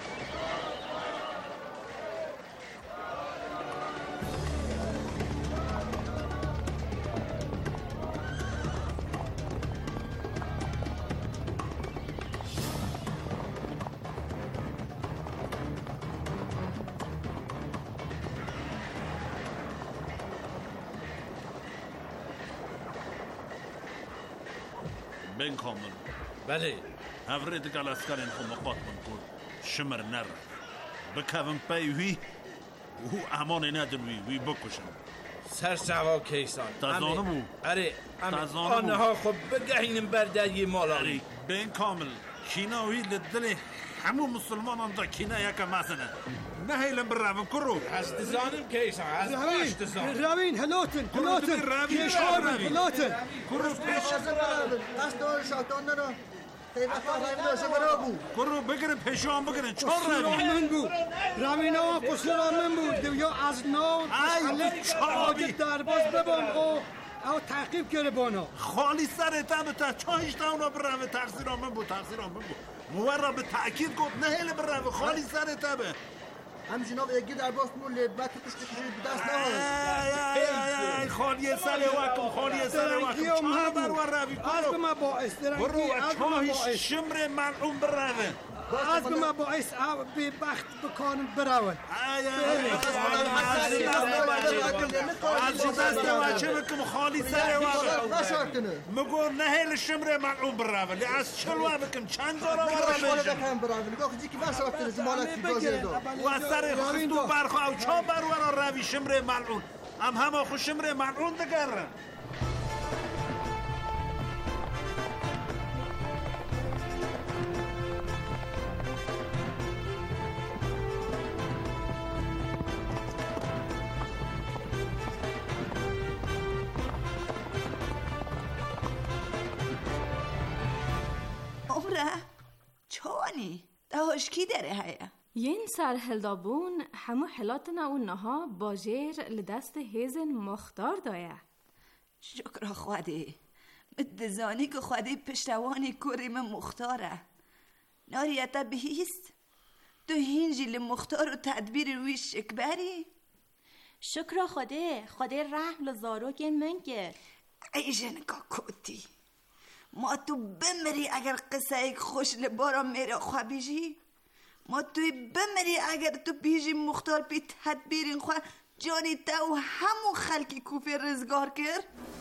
بین کامل بله هفرید گل اسکرین خو مقاط من کن شمر نر بکوم پیوی و امان ندروی وی بکشم سر سوا کیسان تزانمو اره تزانمو آنه ها خب بگهینم بردگی مالاری بین کامل کیناوی لدل همو مسلمانان دا کینا یکا مسنه نه هیلم برم کرو هست زانم کیسان هست باش دزانم روین هلوتن پیشارن هلوتن کرو پیش دست دار شاطان نرا قیمت آقایم داشته برا بود کرو بگیرن پیشان بگیرن چون من بود روین ها قسل من بود یا از نو چابی درباز ببام او تعقیب کرده بانا خالی سر تم تا چایش تاونا برم تقصیر من بود مورا به تأکید گفت نه هیل برم خالی سر تمه هم جناب اگه درباز موله بطه کشتی کشید دست نهاز خالی سر وکم خالی سر وکم چاه برور روی از ما باعث برو چاهش شمر ملعون برمه از ما باعث به بخت بکنم براون از دست وچه بکم خالی سر وکم مگو نه هیل شمر ملعون برمه لی از چلوه بکم چند زارا و از سر خستو برخواه و چا برور روی شمر ملعون همه خو شمر ملعون دگرم چوانی دهاشکی داره هیا ین سرهلدابون همو حلاتنا و نها باجر لدست هیزن مختار دایه شکر خواده مدزانی که خواده پشتوانی کریم مختاره ناریتا بهیست تو هینجی لمختار و تدبیر روی شکبری شکر خواده رحم لزاروک من کرد ای جنکا کوتی ما تو بمری اگر قصه ایک خوش لبارا میره خواه بیجی ما توی بمری اگر تو بیجی مختار پی تدبیرین خواه جانی تا و همون خلکی کوفه رزگار کرد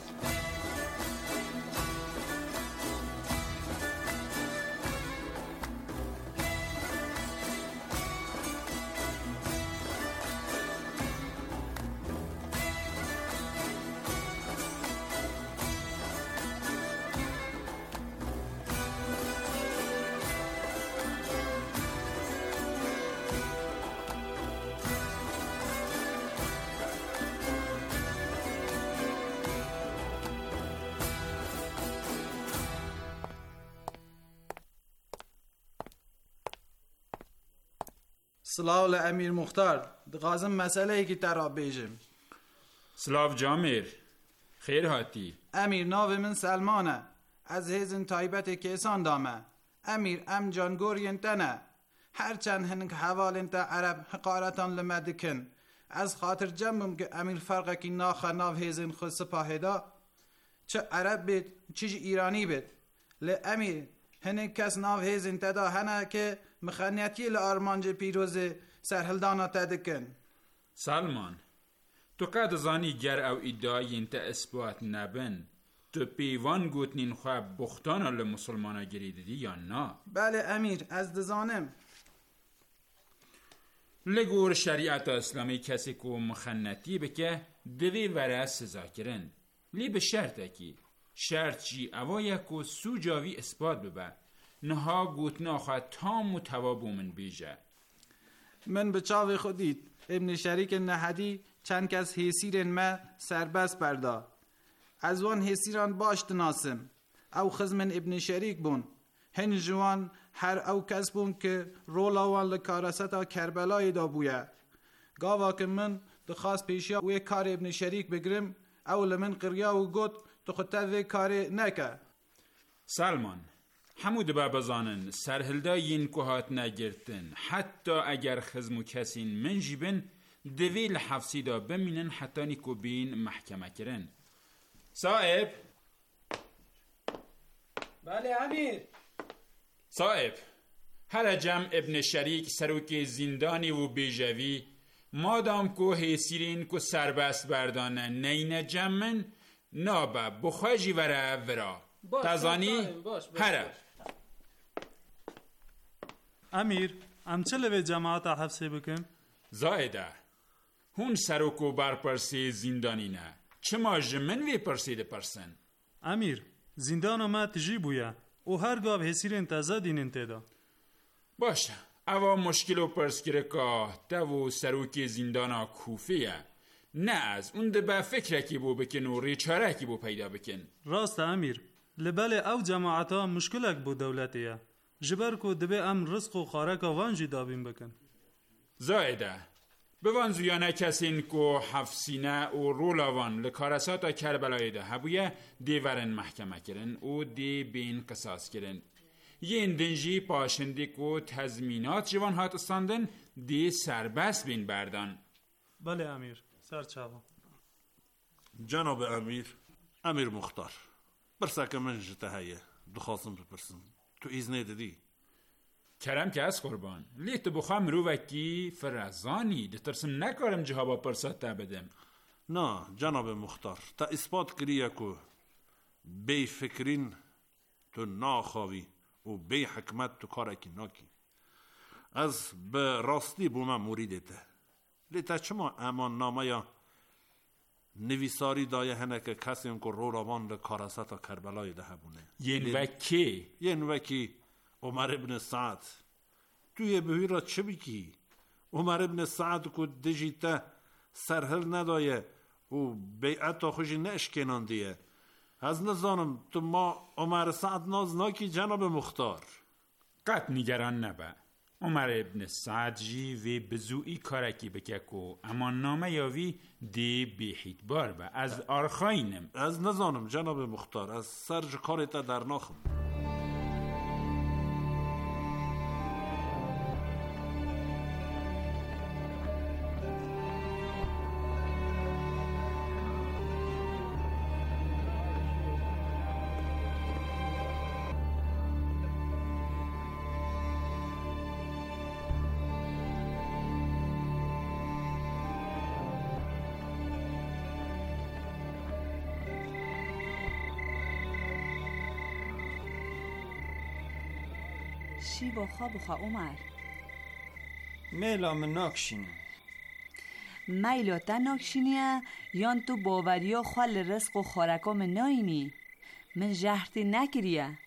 سلاو امیر مختار دقازم مسئله ای که ترا بیجم سلاو جامیر خیر هاتی امیر ناو من سلمانه از هیزن تایبت کیسان دامه امیر ام جانگور ینتنه هرچند هنگ حوالن تا عرب حقارتان لمدکن از خاطر جمعم که امیر فرقه کی ناخه ناو هیزن خود سپاهه دا چه عرب بید چه ایرانی بید لی امیر هنگ کس ناو هیزن تدا هنه که مخنیتی لارمانج پیروز سرهلدانا تدکن سلمان تو قد زانی گر او ادعای انت اثبات نبن تو پیوان گوتنین خواه بختانا لمسلمانا گریدی یا نه؟ بله امیر از دزانم. لگور شریعت اسلامی کسی که مخنتی بکه دوی وره سزا کرن لی به شرطه کی شرط چی اوایه که سو جاوی اثبات ببه نها گوتنا خواه تام و توابو من بیجه. من به چاو خودید ابن شریک نهدی چند کس حیسیرن ما سربست بردا از وان حیسیران باش تناسم او خزمن ابن شریک بون هن جوان هر او کس بون که رولاوان لکارستا کربلای دا بویا گاوا که من دخواست پیشیا وی کار ابن شریک بگرم او لمن قریا و گوت تو خودتا وی کار نکه. سلمان حمود با بزانن سرهلدا ین که هات نگرتن حتی اگر خزمو کسین من جیبن دوی لحفظی دا بمینن حتی نیکو بین محکمه کرن. صاحب. بله امیر. صاحب هر جمع ابن شریک سروک زندانی و بیجوی مادام که حیسیرین که سربست بردانه نینه جمعن نابه بخواجی وره ورا تزانی هره. امیر ام چه لوی جماعت حفظه بکن؟ زایده هون سروکو برپرسی زندانی نه چه ما جمن وی پرسیده پرسن؟ امیر زندان ما تجی بویا او هر گاو حسیر انتظار دین انتدا باشه اوا مشکلو پرسکره که تو سروکی زندانا کوفیه نه از اون دبا فکرکی بو بکن و ریچارکی بو پیدا بکن. راست امیر لبل او جماعتا مشکلک بو دولتیه جبر کو دبه ام رزق و خارکا وانجی دابین بکن. زایده بوان زیانه کسین که حفظینه و رولاوان لکارساتا کربلای ده هبویه دیورن محکمه کرن و دی بین قصاص کرن یه دنجی پاشندی که تضمینات جوان هات استاندن دی سربست بین بردان. بله امیر سرچاوا. جناب امیر مختار برسا که من جته هیه دخواستم بپرسم تو ایزنه دادی؟ کرم که از قربان لیت بخوام رو وکی فرزانی دترسم نکارم جهابا پرسات تا بدم. نه جناب مختار تا اثبات کریه که بی فکرین تو ناخواوی و بی حکمت تو کارکی ناکی از به راستی بوما موریدته لیتا چما امان نامه یا نویساری دایه هنه که کسی که رو روان لکارستا کربلای ده بونه ین وکی عمر ابن سعد توی بهی را چه بکی؟ عمر ابن سعد که دجیتا سرهل ندایه و بیعتا خوشی نشکنان دیه از نزانم تو ما عمر سعد ناز ناکی جناب مختار. قط نگران نبا عمر ابن سعد جی وی بزوئی کارکی بککو اما نامه یاوی دی بیحید بار با از آرخاینم از نزانم جناب مختار از سرج کارتا در ناخم. چی بخوا عمر؟ میلا من ناکشینه میلا تا ناکشینیه یان تو باوریا خوال رزق و خارکا من ناینی من جهتی نکریه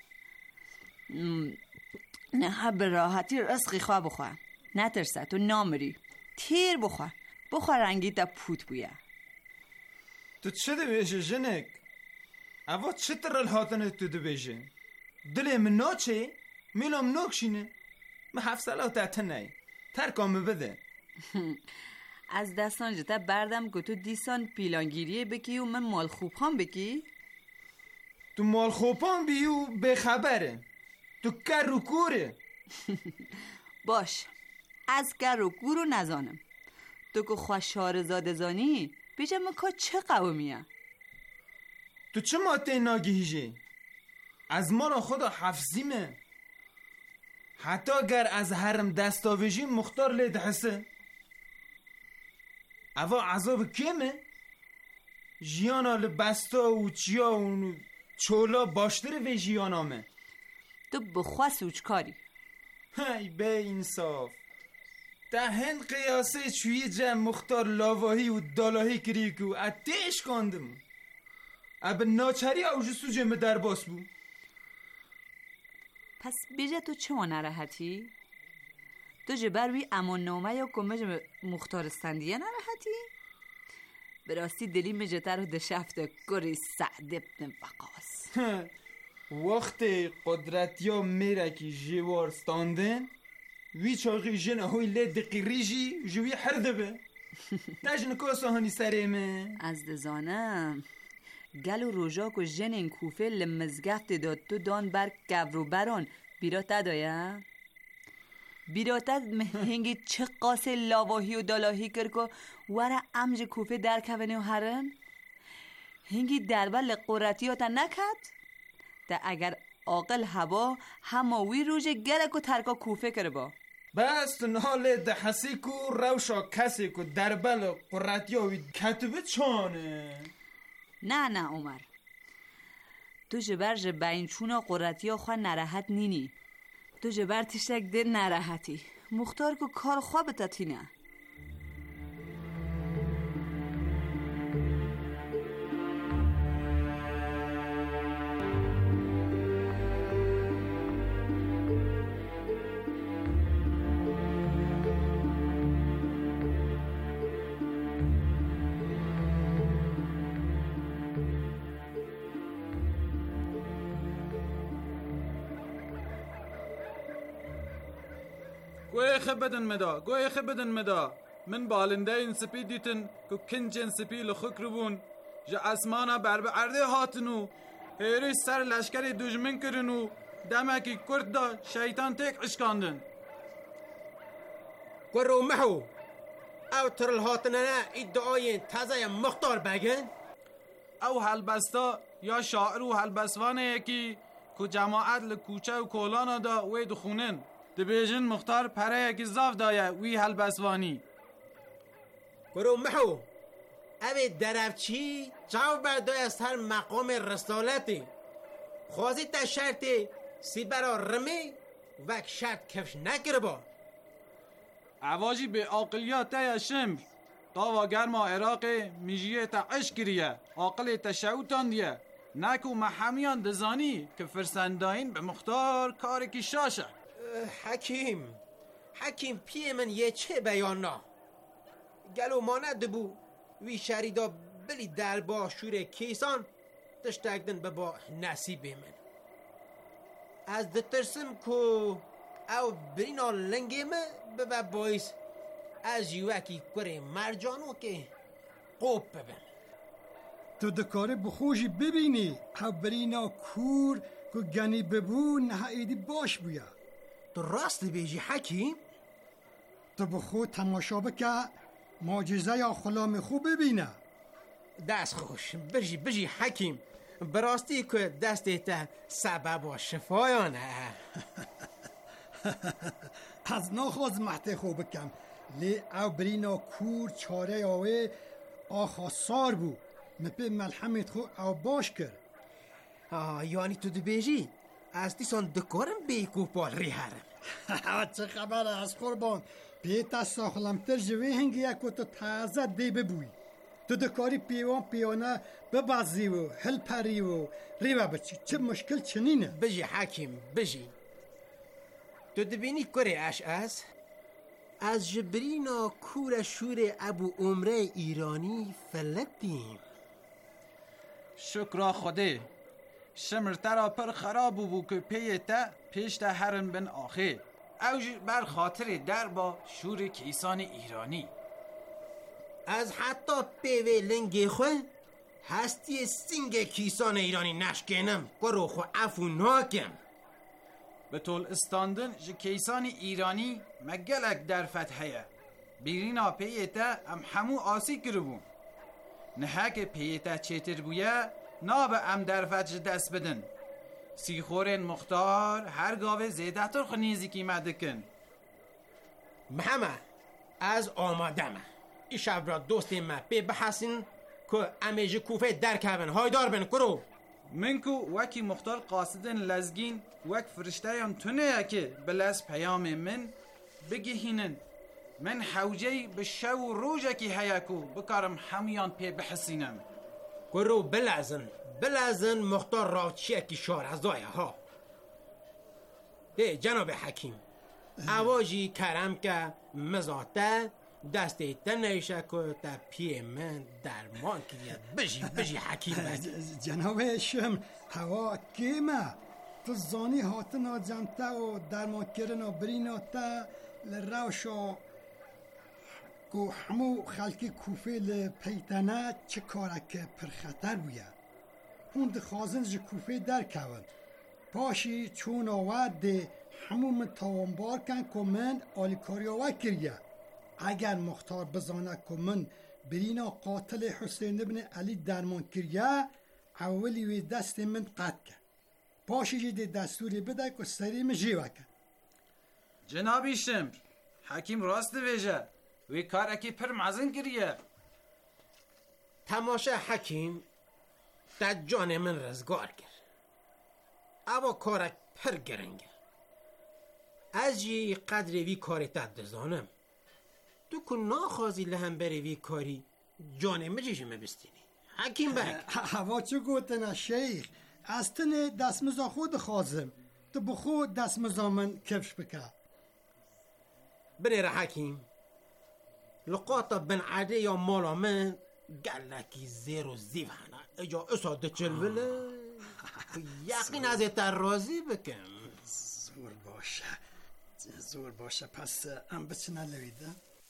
نه به راحتی رزقی خواه بخوا نترسه تو نامری تیر بخوا رنگی تا پوت بویه. تو چه دویشه جنک؟ اوا چه ترال هاتنه تو دویشه؟ دلی من ناچه؟ میلام ناکشینه من 7 تا نه ترکام بده. از دستان جتا بردم که تو دیسان پیلانگیریه بکی و من مال خوبان بکی؟ تو مال خوبان بیو بخبره تو کر و کوره. باش از کر و کور رو نزانم تو که خواه زاده زانی بیجم که چه قومیه؟ تو چه ماته ناگیهیجه؟ از ما را خدا حفظیمه حتی اگر از حرم دستاویجی مختار لید حسه اوا عذاب کمه؟ جیانا لبستا و چیا و چولا باشتره و جیانامه. تو بخوا سوچکاری. های به انصاف ده هن قیاسه چوی جمع مختار لاواهی و دالاهی کریکو اتش کاندم اب ناچری اوجه سو جمع در باس بو. پس بیجه تو چه نراحتی؟ تو جبروی امان نامه یا کمج مختارستندیه نراحتی؟ براستی دلی مجتر رو دشفته گری سعد ابن وقاص. وقت قدرتیا میره که جوار ستاندن وی چاقی جنه های لید قریجی جوی حرده به تجن کاسا هانی سریمه از دزانم گلو روژاک و جن این کوفه لمزگفت داد تو دان بر گورو بران بیرات دایا؟ بیرات هنگی چه قاسه لاواهی و دالاهی کرد که وره امج کوفه در کونه و هرن؟ هنگی دربال قراتیاتا نکد؟ ده اگر عاقل هوا هماوی روژه گرک و ترکا کوفه کرد با بس نال ده حسی کو روشا کسی کو دربال قراتیاوی کتبه چانه؟ نه عمر تو جبر جبین چونا قراتیا خواه نراحت نینی تو جبر تشتک ده نراحتی مختار کو کار خواه بتاتی نه. گوی خبدن مدا من بالنده این سپی دیتن که کنجن سپی لخک روون جا اسمانا بربه عرده هاتنو هیری سر لشکری دجمن کرنو دمکی کرد دا شیطان تک اشکاندن گرو محو او ترل هاتنه ادعای تازه مختار بگن او هلبستا یا شاعر و هلبسوانه یکی که جماعت لکوچه و کولانا دا وی دخونن دبیجن مختار پره یکی زاف دایه وی هلبسوانی گرو محو اوی درفچی جواب بردای از هر مقام رسالتی خوازی تا شرطی سی برا رمی وک شرط کفش نکر با عواجی به عاقلیات یا شمر طاوا گرما عراق میجیه تا عشق کریه عاقل تشعوتان دیه نکو محمیان دزانی که فرسنداین به مختار کاری کی شاشه. حکیم پی من یه چه بیانا گلو ماند بو وی شریدا بلی در با شور کیسان تشتگدن به با نصیب من از دترسم کو او برینا لنگیم به باعث از یوکی کره مرجانو که قوب ببن تو دکاره بخوشی ببینی او برینا کور که گنی ببو نهایدی باش بویا تو راست بیجی حکیم؟ تو بخو تماشا بکه معجزه یا خلام خوب ببینه دست خوش بجی حکیم براستی که دستی تا سبب و شفایانه از ناخواز محته خوب بکم لی او برینا کور چاره آوه آخا سار بو مپی ملحمت خو او باش کرد یعنی تو دو بیجی از دیسان دکارم بیکو پال ری هرم چه خبره از قربان بیتا ساخلمتر جوی هنگی یکو تو تازه دی ببوی تو دکاری پیانه ببازی و هل پری و ریوه بچی چه مشکل چنینه بجی حکیم بجی تو دبینی کره از جبرینا کور شور ابو عمره ایرانی فلتیم شکر خوده شمرترا پر خراب بو که پیتا پیشتا هرن بن آخه اوج بر خاطر در با شور کیسان ایرانی از حتی پیوه لنگی خواه هستی سینگ کیسان ایرانی نشکنم گرو خو افو ناکم به طول استاندن جه کیسان ایرانی مگلک در فتحه بیرینا پیتا ام همو آسی کربون نهک پیتا چیتر بویا ناب ام در فتح دست بدن سیخورن مختار هر گاوه زیده تر خنیزی که مدکن محمد از آمادم ای شب را دوست ما پی بحثین که امیجی کوفه در کبن هایدار بن کرو منکو وکی مختار قاصدن لزگین وک فرشتهان تونه که بلز پیام من بگهینن من حوجی به شو روژه کی هیاکو بکارم همیان پی بحسینم کرو بلازن مختار راوچیه کی شار ازایه ها ده جناب حکیم اواجی کرم که مزاته دسته تنیشه که تا پی من درمان کیه بجی حکیم جناب شم هوا کیمه تو زانی هاتنا جمته و درمان کرنا برینا تا لروشا که همو خلکی کوفه لپیتنه چه کارک پرخطر بویه اون دخوازن جه کوفه در کون پاشی چون آود ده همو من تاوانبار کن که من آلیکاری آود کریه اگر مختار بزانه که من برینا قاتل حسین ابن علی درمان کریه اولی وی دست من قد که پاشی جه ده دستوری بده که سری من جیوه کن جنابی شمر حکیم راست ویجه وی کارکی پر مزن کریه تماشا حکیم در جان من رزگار کرد اما کارک پر گرنگه از یه قدر وی کاری تدزانم تو که ناخوازی لهم بری وی کاری جان مجیش مبستینی حکیم بک هوا چه گوتنا شیخ از تن دستمزا خود خوازم تو بخو دستمزا من کفش بکر بنیر حکیم لقاطا بن عده یا مالا من گلکی زیر و زیب هنه اجا اصاده چلوله یقین از ایتر راضی بکن زور باشه پس ام بچنه لویده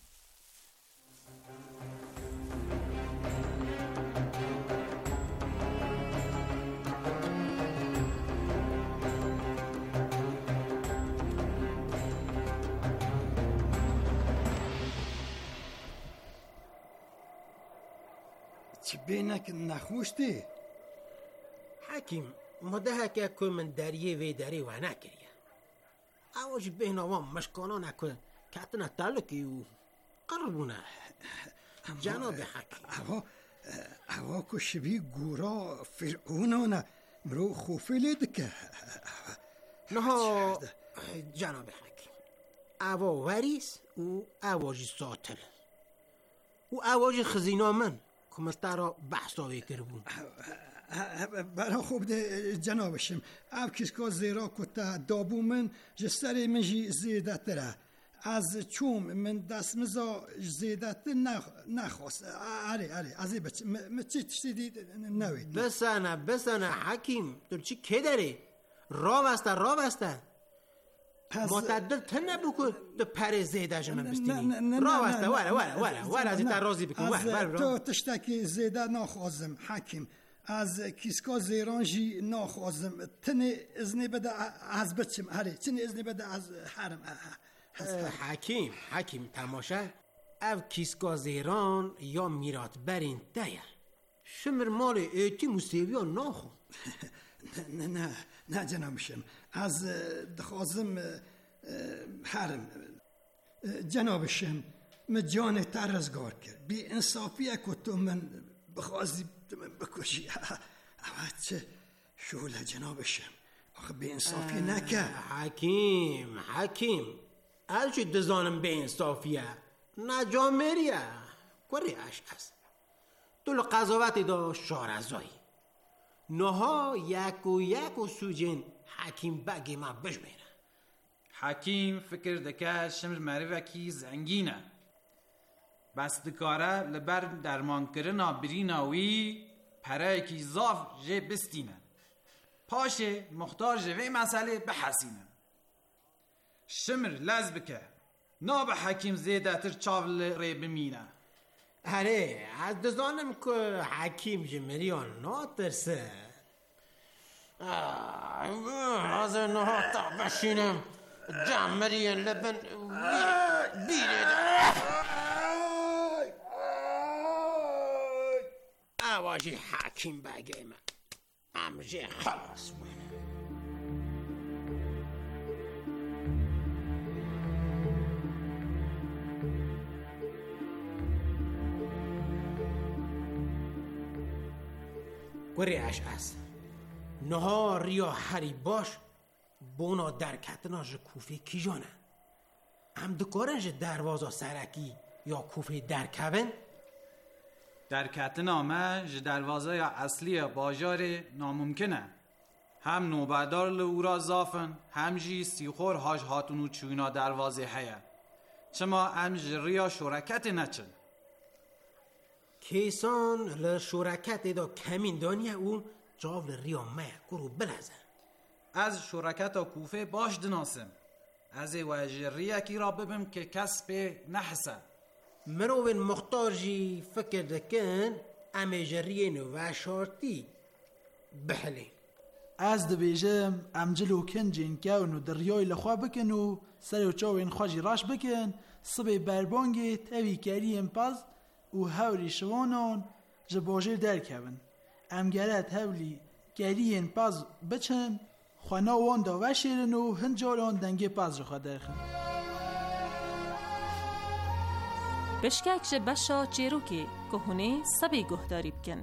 چی بینه که نخوشتی؟ حکیم مده که من دریه وی دری و نکریه اواج بین آوام مشکانا نکن کتنا تلکی و قربونه جناب حکیم اوا که شبی گورا فرعونانه مرو خوفی لید که نه جناب حکیم اوا وریس و اواجی ساتل و اواجی خزینا من کمتر بحثاوی کربون برا خوب ده جنابشم او کس که زیرا کتا دابو من جستر من جی زیده تره از چوم من دست مزا زیده تر نخواست اره ازی بچه چی تشتیدی نوید بسنه حکیم تو چی که داری؟ را بسته معتدل تن نبکن تو پر زیده جمع بستینی را بسته وره ازی تر رازی بکن تو تشتکی زیده نخوازم حکیم از کیسکا زیرانجی ناخوازم تنه ازنی بده از بچم هره تنه ازنی بده از حرم حکیم تماشا او کیسکا زیران یا میرات برین دیر شمر مال ایتی موسیوی ناخو نه جنابشم از دخوازم حرم جنابشم من جان ترزگار کرد بی انصافیه که تو من بخوازی من بکشی چه شوله جنابشم آخه به انصافی نکرد حکیم از چی دزانم به انصافیه نجا مریه کاری عشق است دول قضاوتی دا شارزایی نها یک و سوجین حکیم بگی من بجمیره حکیم فکر دکه شمر معرفه کی زنگینه بس دکاره لبر درمان کرنا بریناوی پره کی زاف جه بستینه پاشه مختار جوه مسئله بحسینه شمر لز بکه نا به حکیم زیده تر چاول ری بمینه اره از دزانم که حکیم جمریان نا ترسه از نها تا بشینم جمری لبن بیره آوازی حکیم بگه من امجه خلاص من وری اش است نها ریا هری باش بونا درکتنا ج کوفه کی جانه هم دکارن ج دروازه سرکی یا کوفه درکبن درکتنا ما ج دروازه اصلی باجار ناممکنه هم نوبردار لورا زافن هم جی سیخور هاش هاتونو چوینا دروازه هیا چما هم ریا شرکت نچن کیسان لشرکت دا کمین دانیه او جاول ریا مه گرو بلزن از شرکت کوفه باش دناسم از وجه ریا کی را ببم که کسب نحسه مروین مختار جی فکر دکن امی جرین و شارتی بحلی از دبیجم امجلو کنجین کون و دریای لخوا بکن و سر و چاوین خواجی راش بکن صبح بربانگی تاوی کریم پاز و هولی شوانان جباجر درکبن امگرد هولی کریم پاز بچن خوانا واندا وشیرن و هنجالان دنگی پاز رخوا درخن بشکک جه بشا چیروکی که هونه سبی گهداری بکن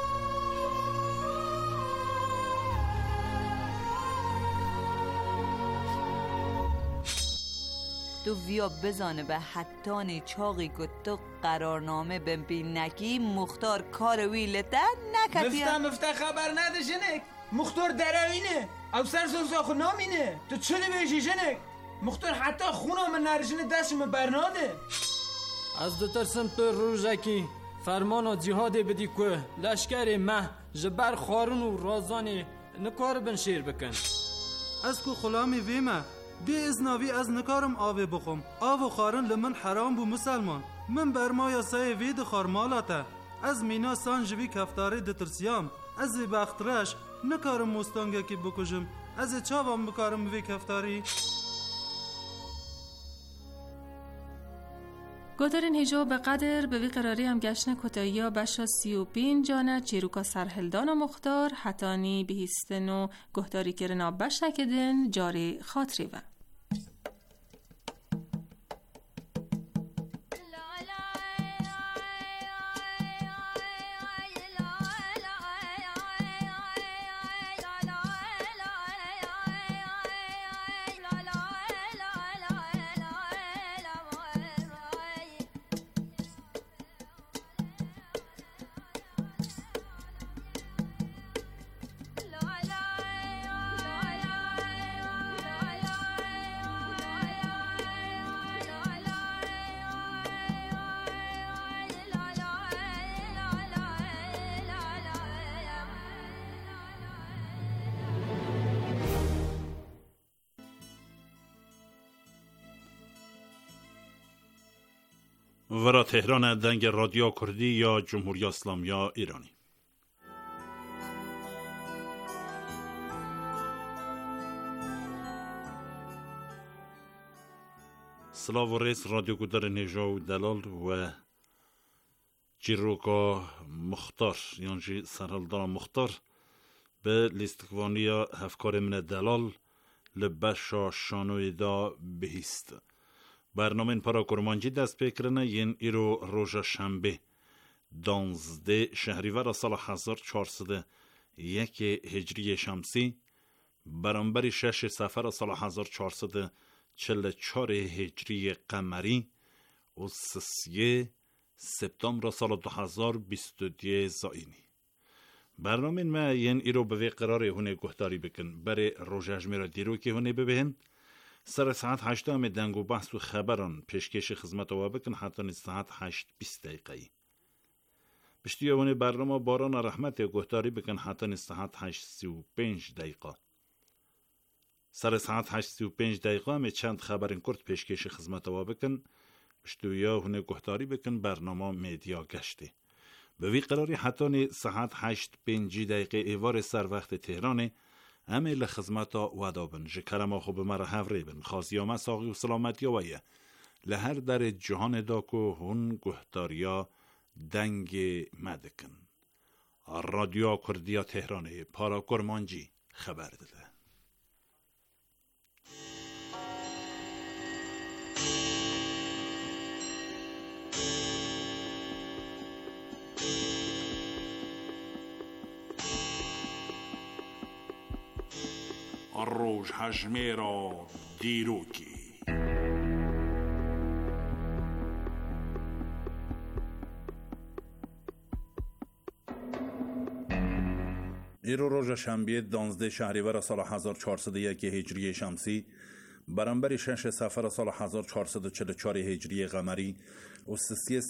تو ویا بزانه به حتان چاقی که تو قرارنامه بمپین نکی مختار کار ویلته نکتی مفته خبر نده جنک مختار دروینه او سر ساخو نامینه تو چلی بیشی جنک مختار حتی خونا من نرشنه دستم برناده از دو ترسم تو روزکی فرمان و جهاده بدی که لشکر مه جبر خارون و رازانی نکار بن شیر بکن از کو خلامی ویمه دی ازناوی از نکارم آوه بخم آو خارن لمن حرام بو مسلمان من برمایا سای وید خارمالاته از مینا سانجوی کفتاری دترسیام از بخترش نکارم مستانگه کی بکشم از چاوام بکارم وی کفتاری گودرین هیجو به قدر به وی قراری هم گشن کتایی بشا 35 جانه چیروکا سرهلدان و مختار حتانی بهیستن و گهداری کرنا بشکدن جاری خاطری و ورا تهران دنگ رادیو کردی یا جمهوری اسلامی یا ایرانی. سلاو و ریس رادیو گودر نیجا و دلال و جیروکا مختار یعنی سرهلدان مختار به لیستکوانی هفکار من دلال لبشا شانوی دا بهیست. برنامه این پارا کرمانجی دست پیکرنه ین ایرو روژا شنبه 12 شهریور سال 1401 هجری شمسی برانبری 6 صفر سال 1444 هجری قمری و 3 سپتامبر سال 2022 زاینی. برنامه این ما ین ایرو به قرار هونه گهداری بکن برای روژاج میرا دیرو که هونه ببهن سر ساعت 8 دنگ و بحث و خبران پیشکش خدمت و بکن حتی ساعت 8:20 دقیقه. بشتی اون برنامه باران رحمت گهداری بکن حتی ساعت 8:35 دقیقه. سر ساعت 8:35 دقیقه می چند خبرین کرد پیشکش خدمت و بکن بشتی اون گهداری بکن برنامه مدیا گشته. به وی قراری حتی ساعت 8:05 دقیقه ایوار سر وقت تهرانه همه لخدمتا ودابن جکرما خوب مرا هفریبن خازیامه ساقی و سلامتی ویه لهر در جهان داکو هون گهداریا دنگ مدکن. رادیو کردیا تهرانه پارا کرمانجی خبر داده. روژ هجمه را دیروکی. ایرو روز شنبه 12 شهریور سال 1401 هجری شمسی برابر 6 صفر سال 1444 هجری قمری و 30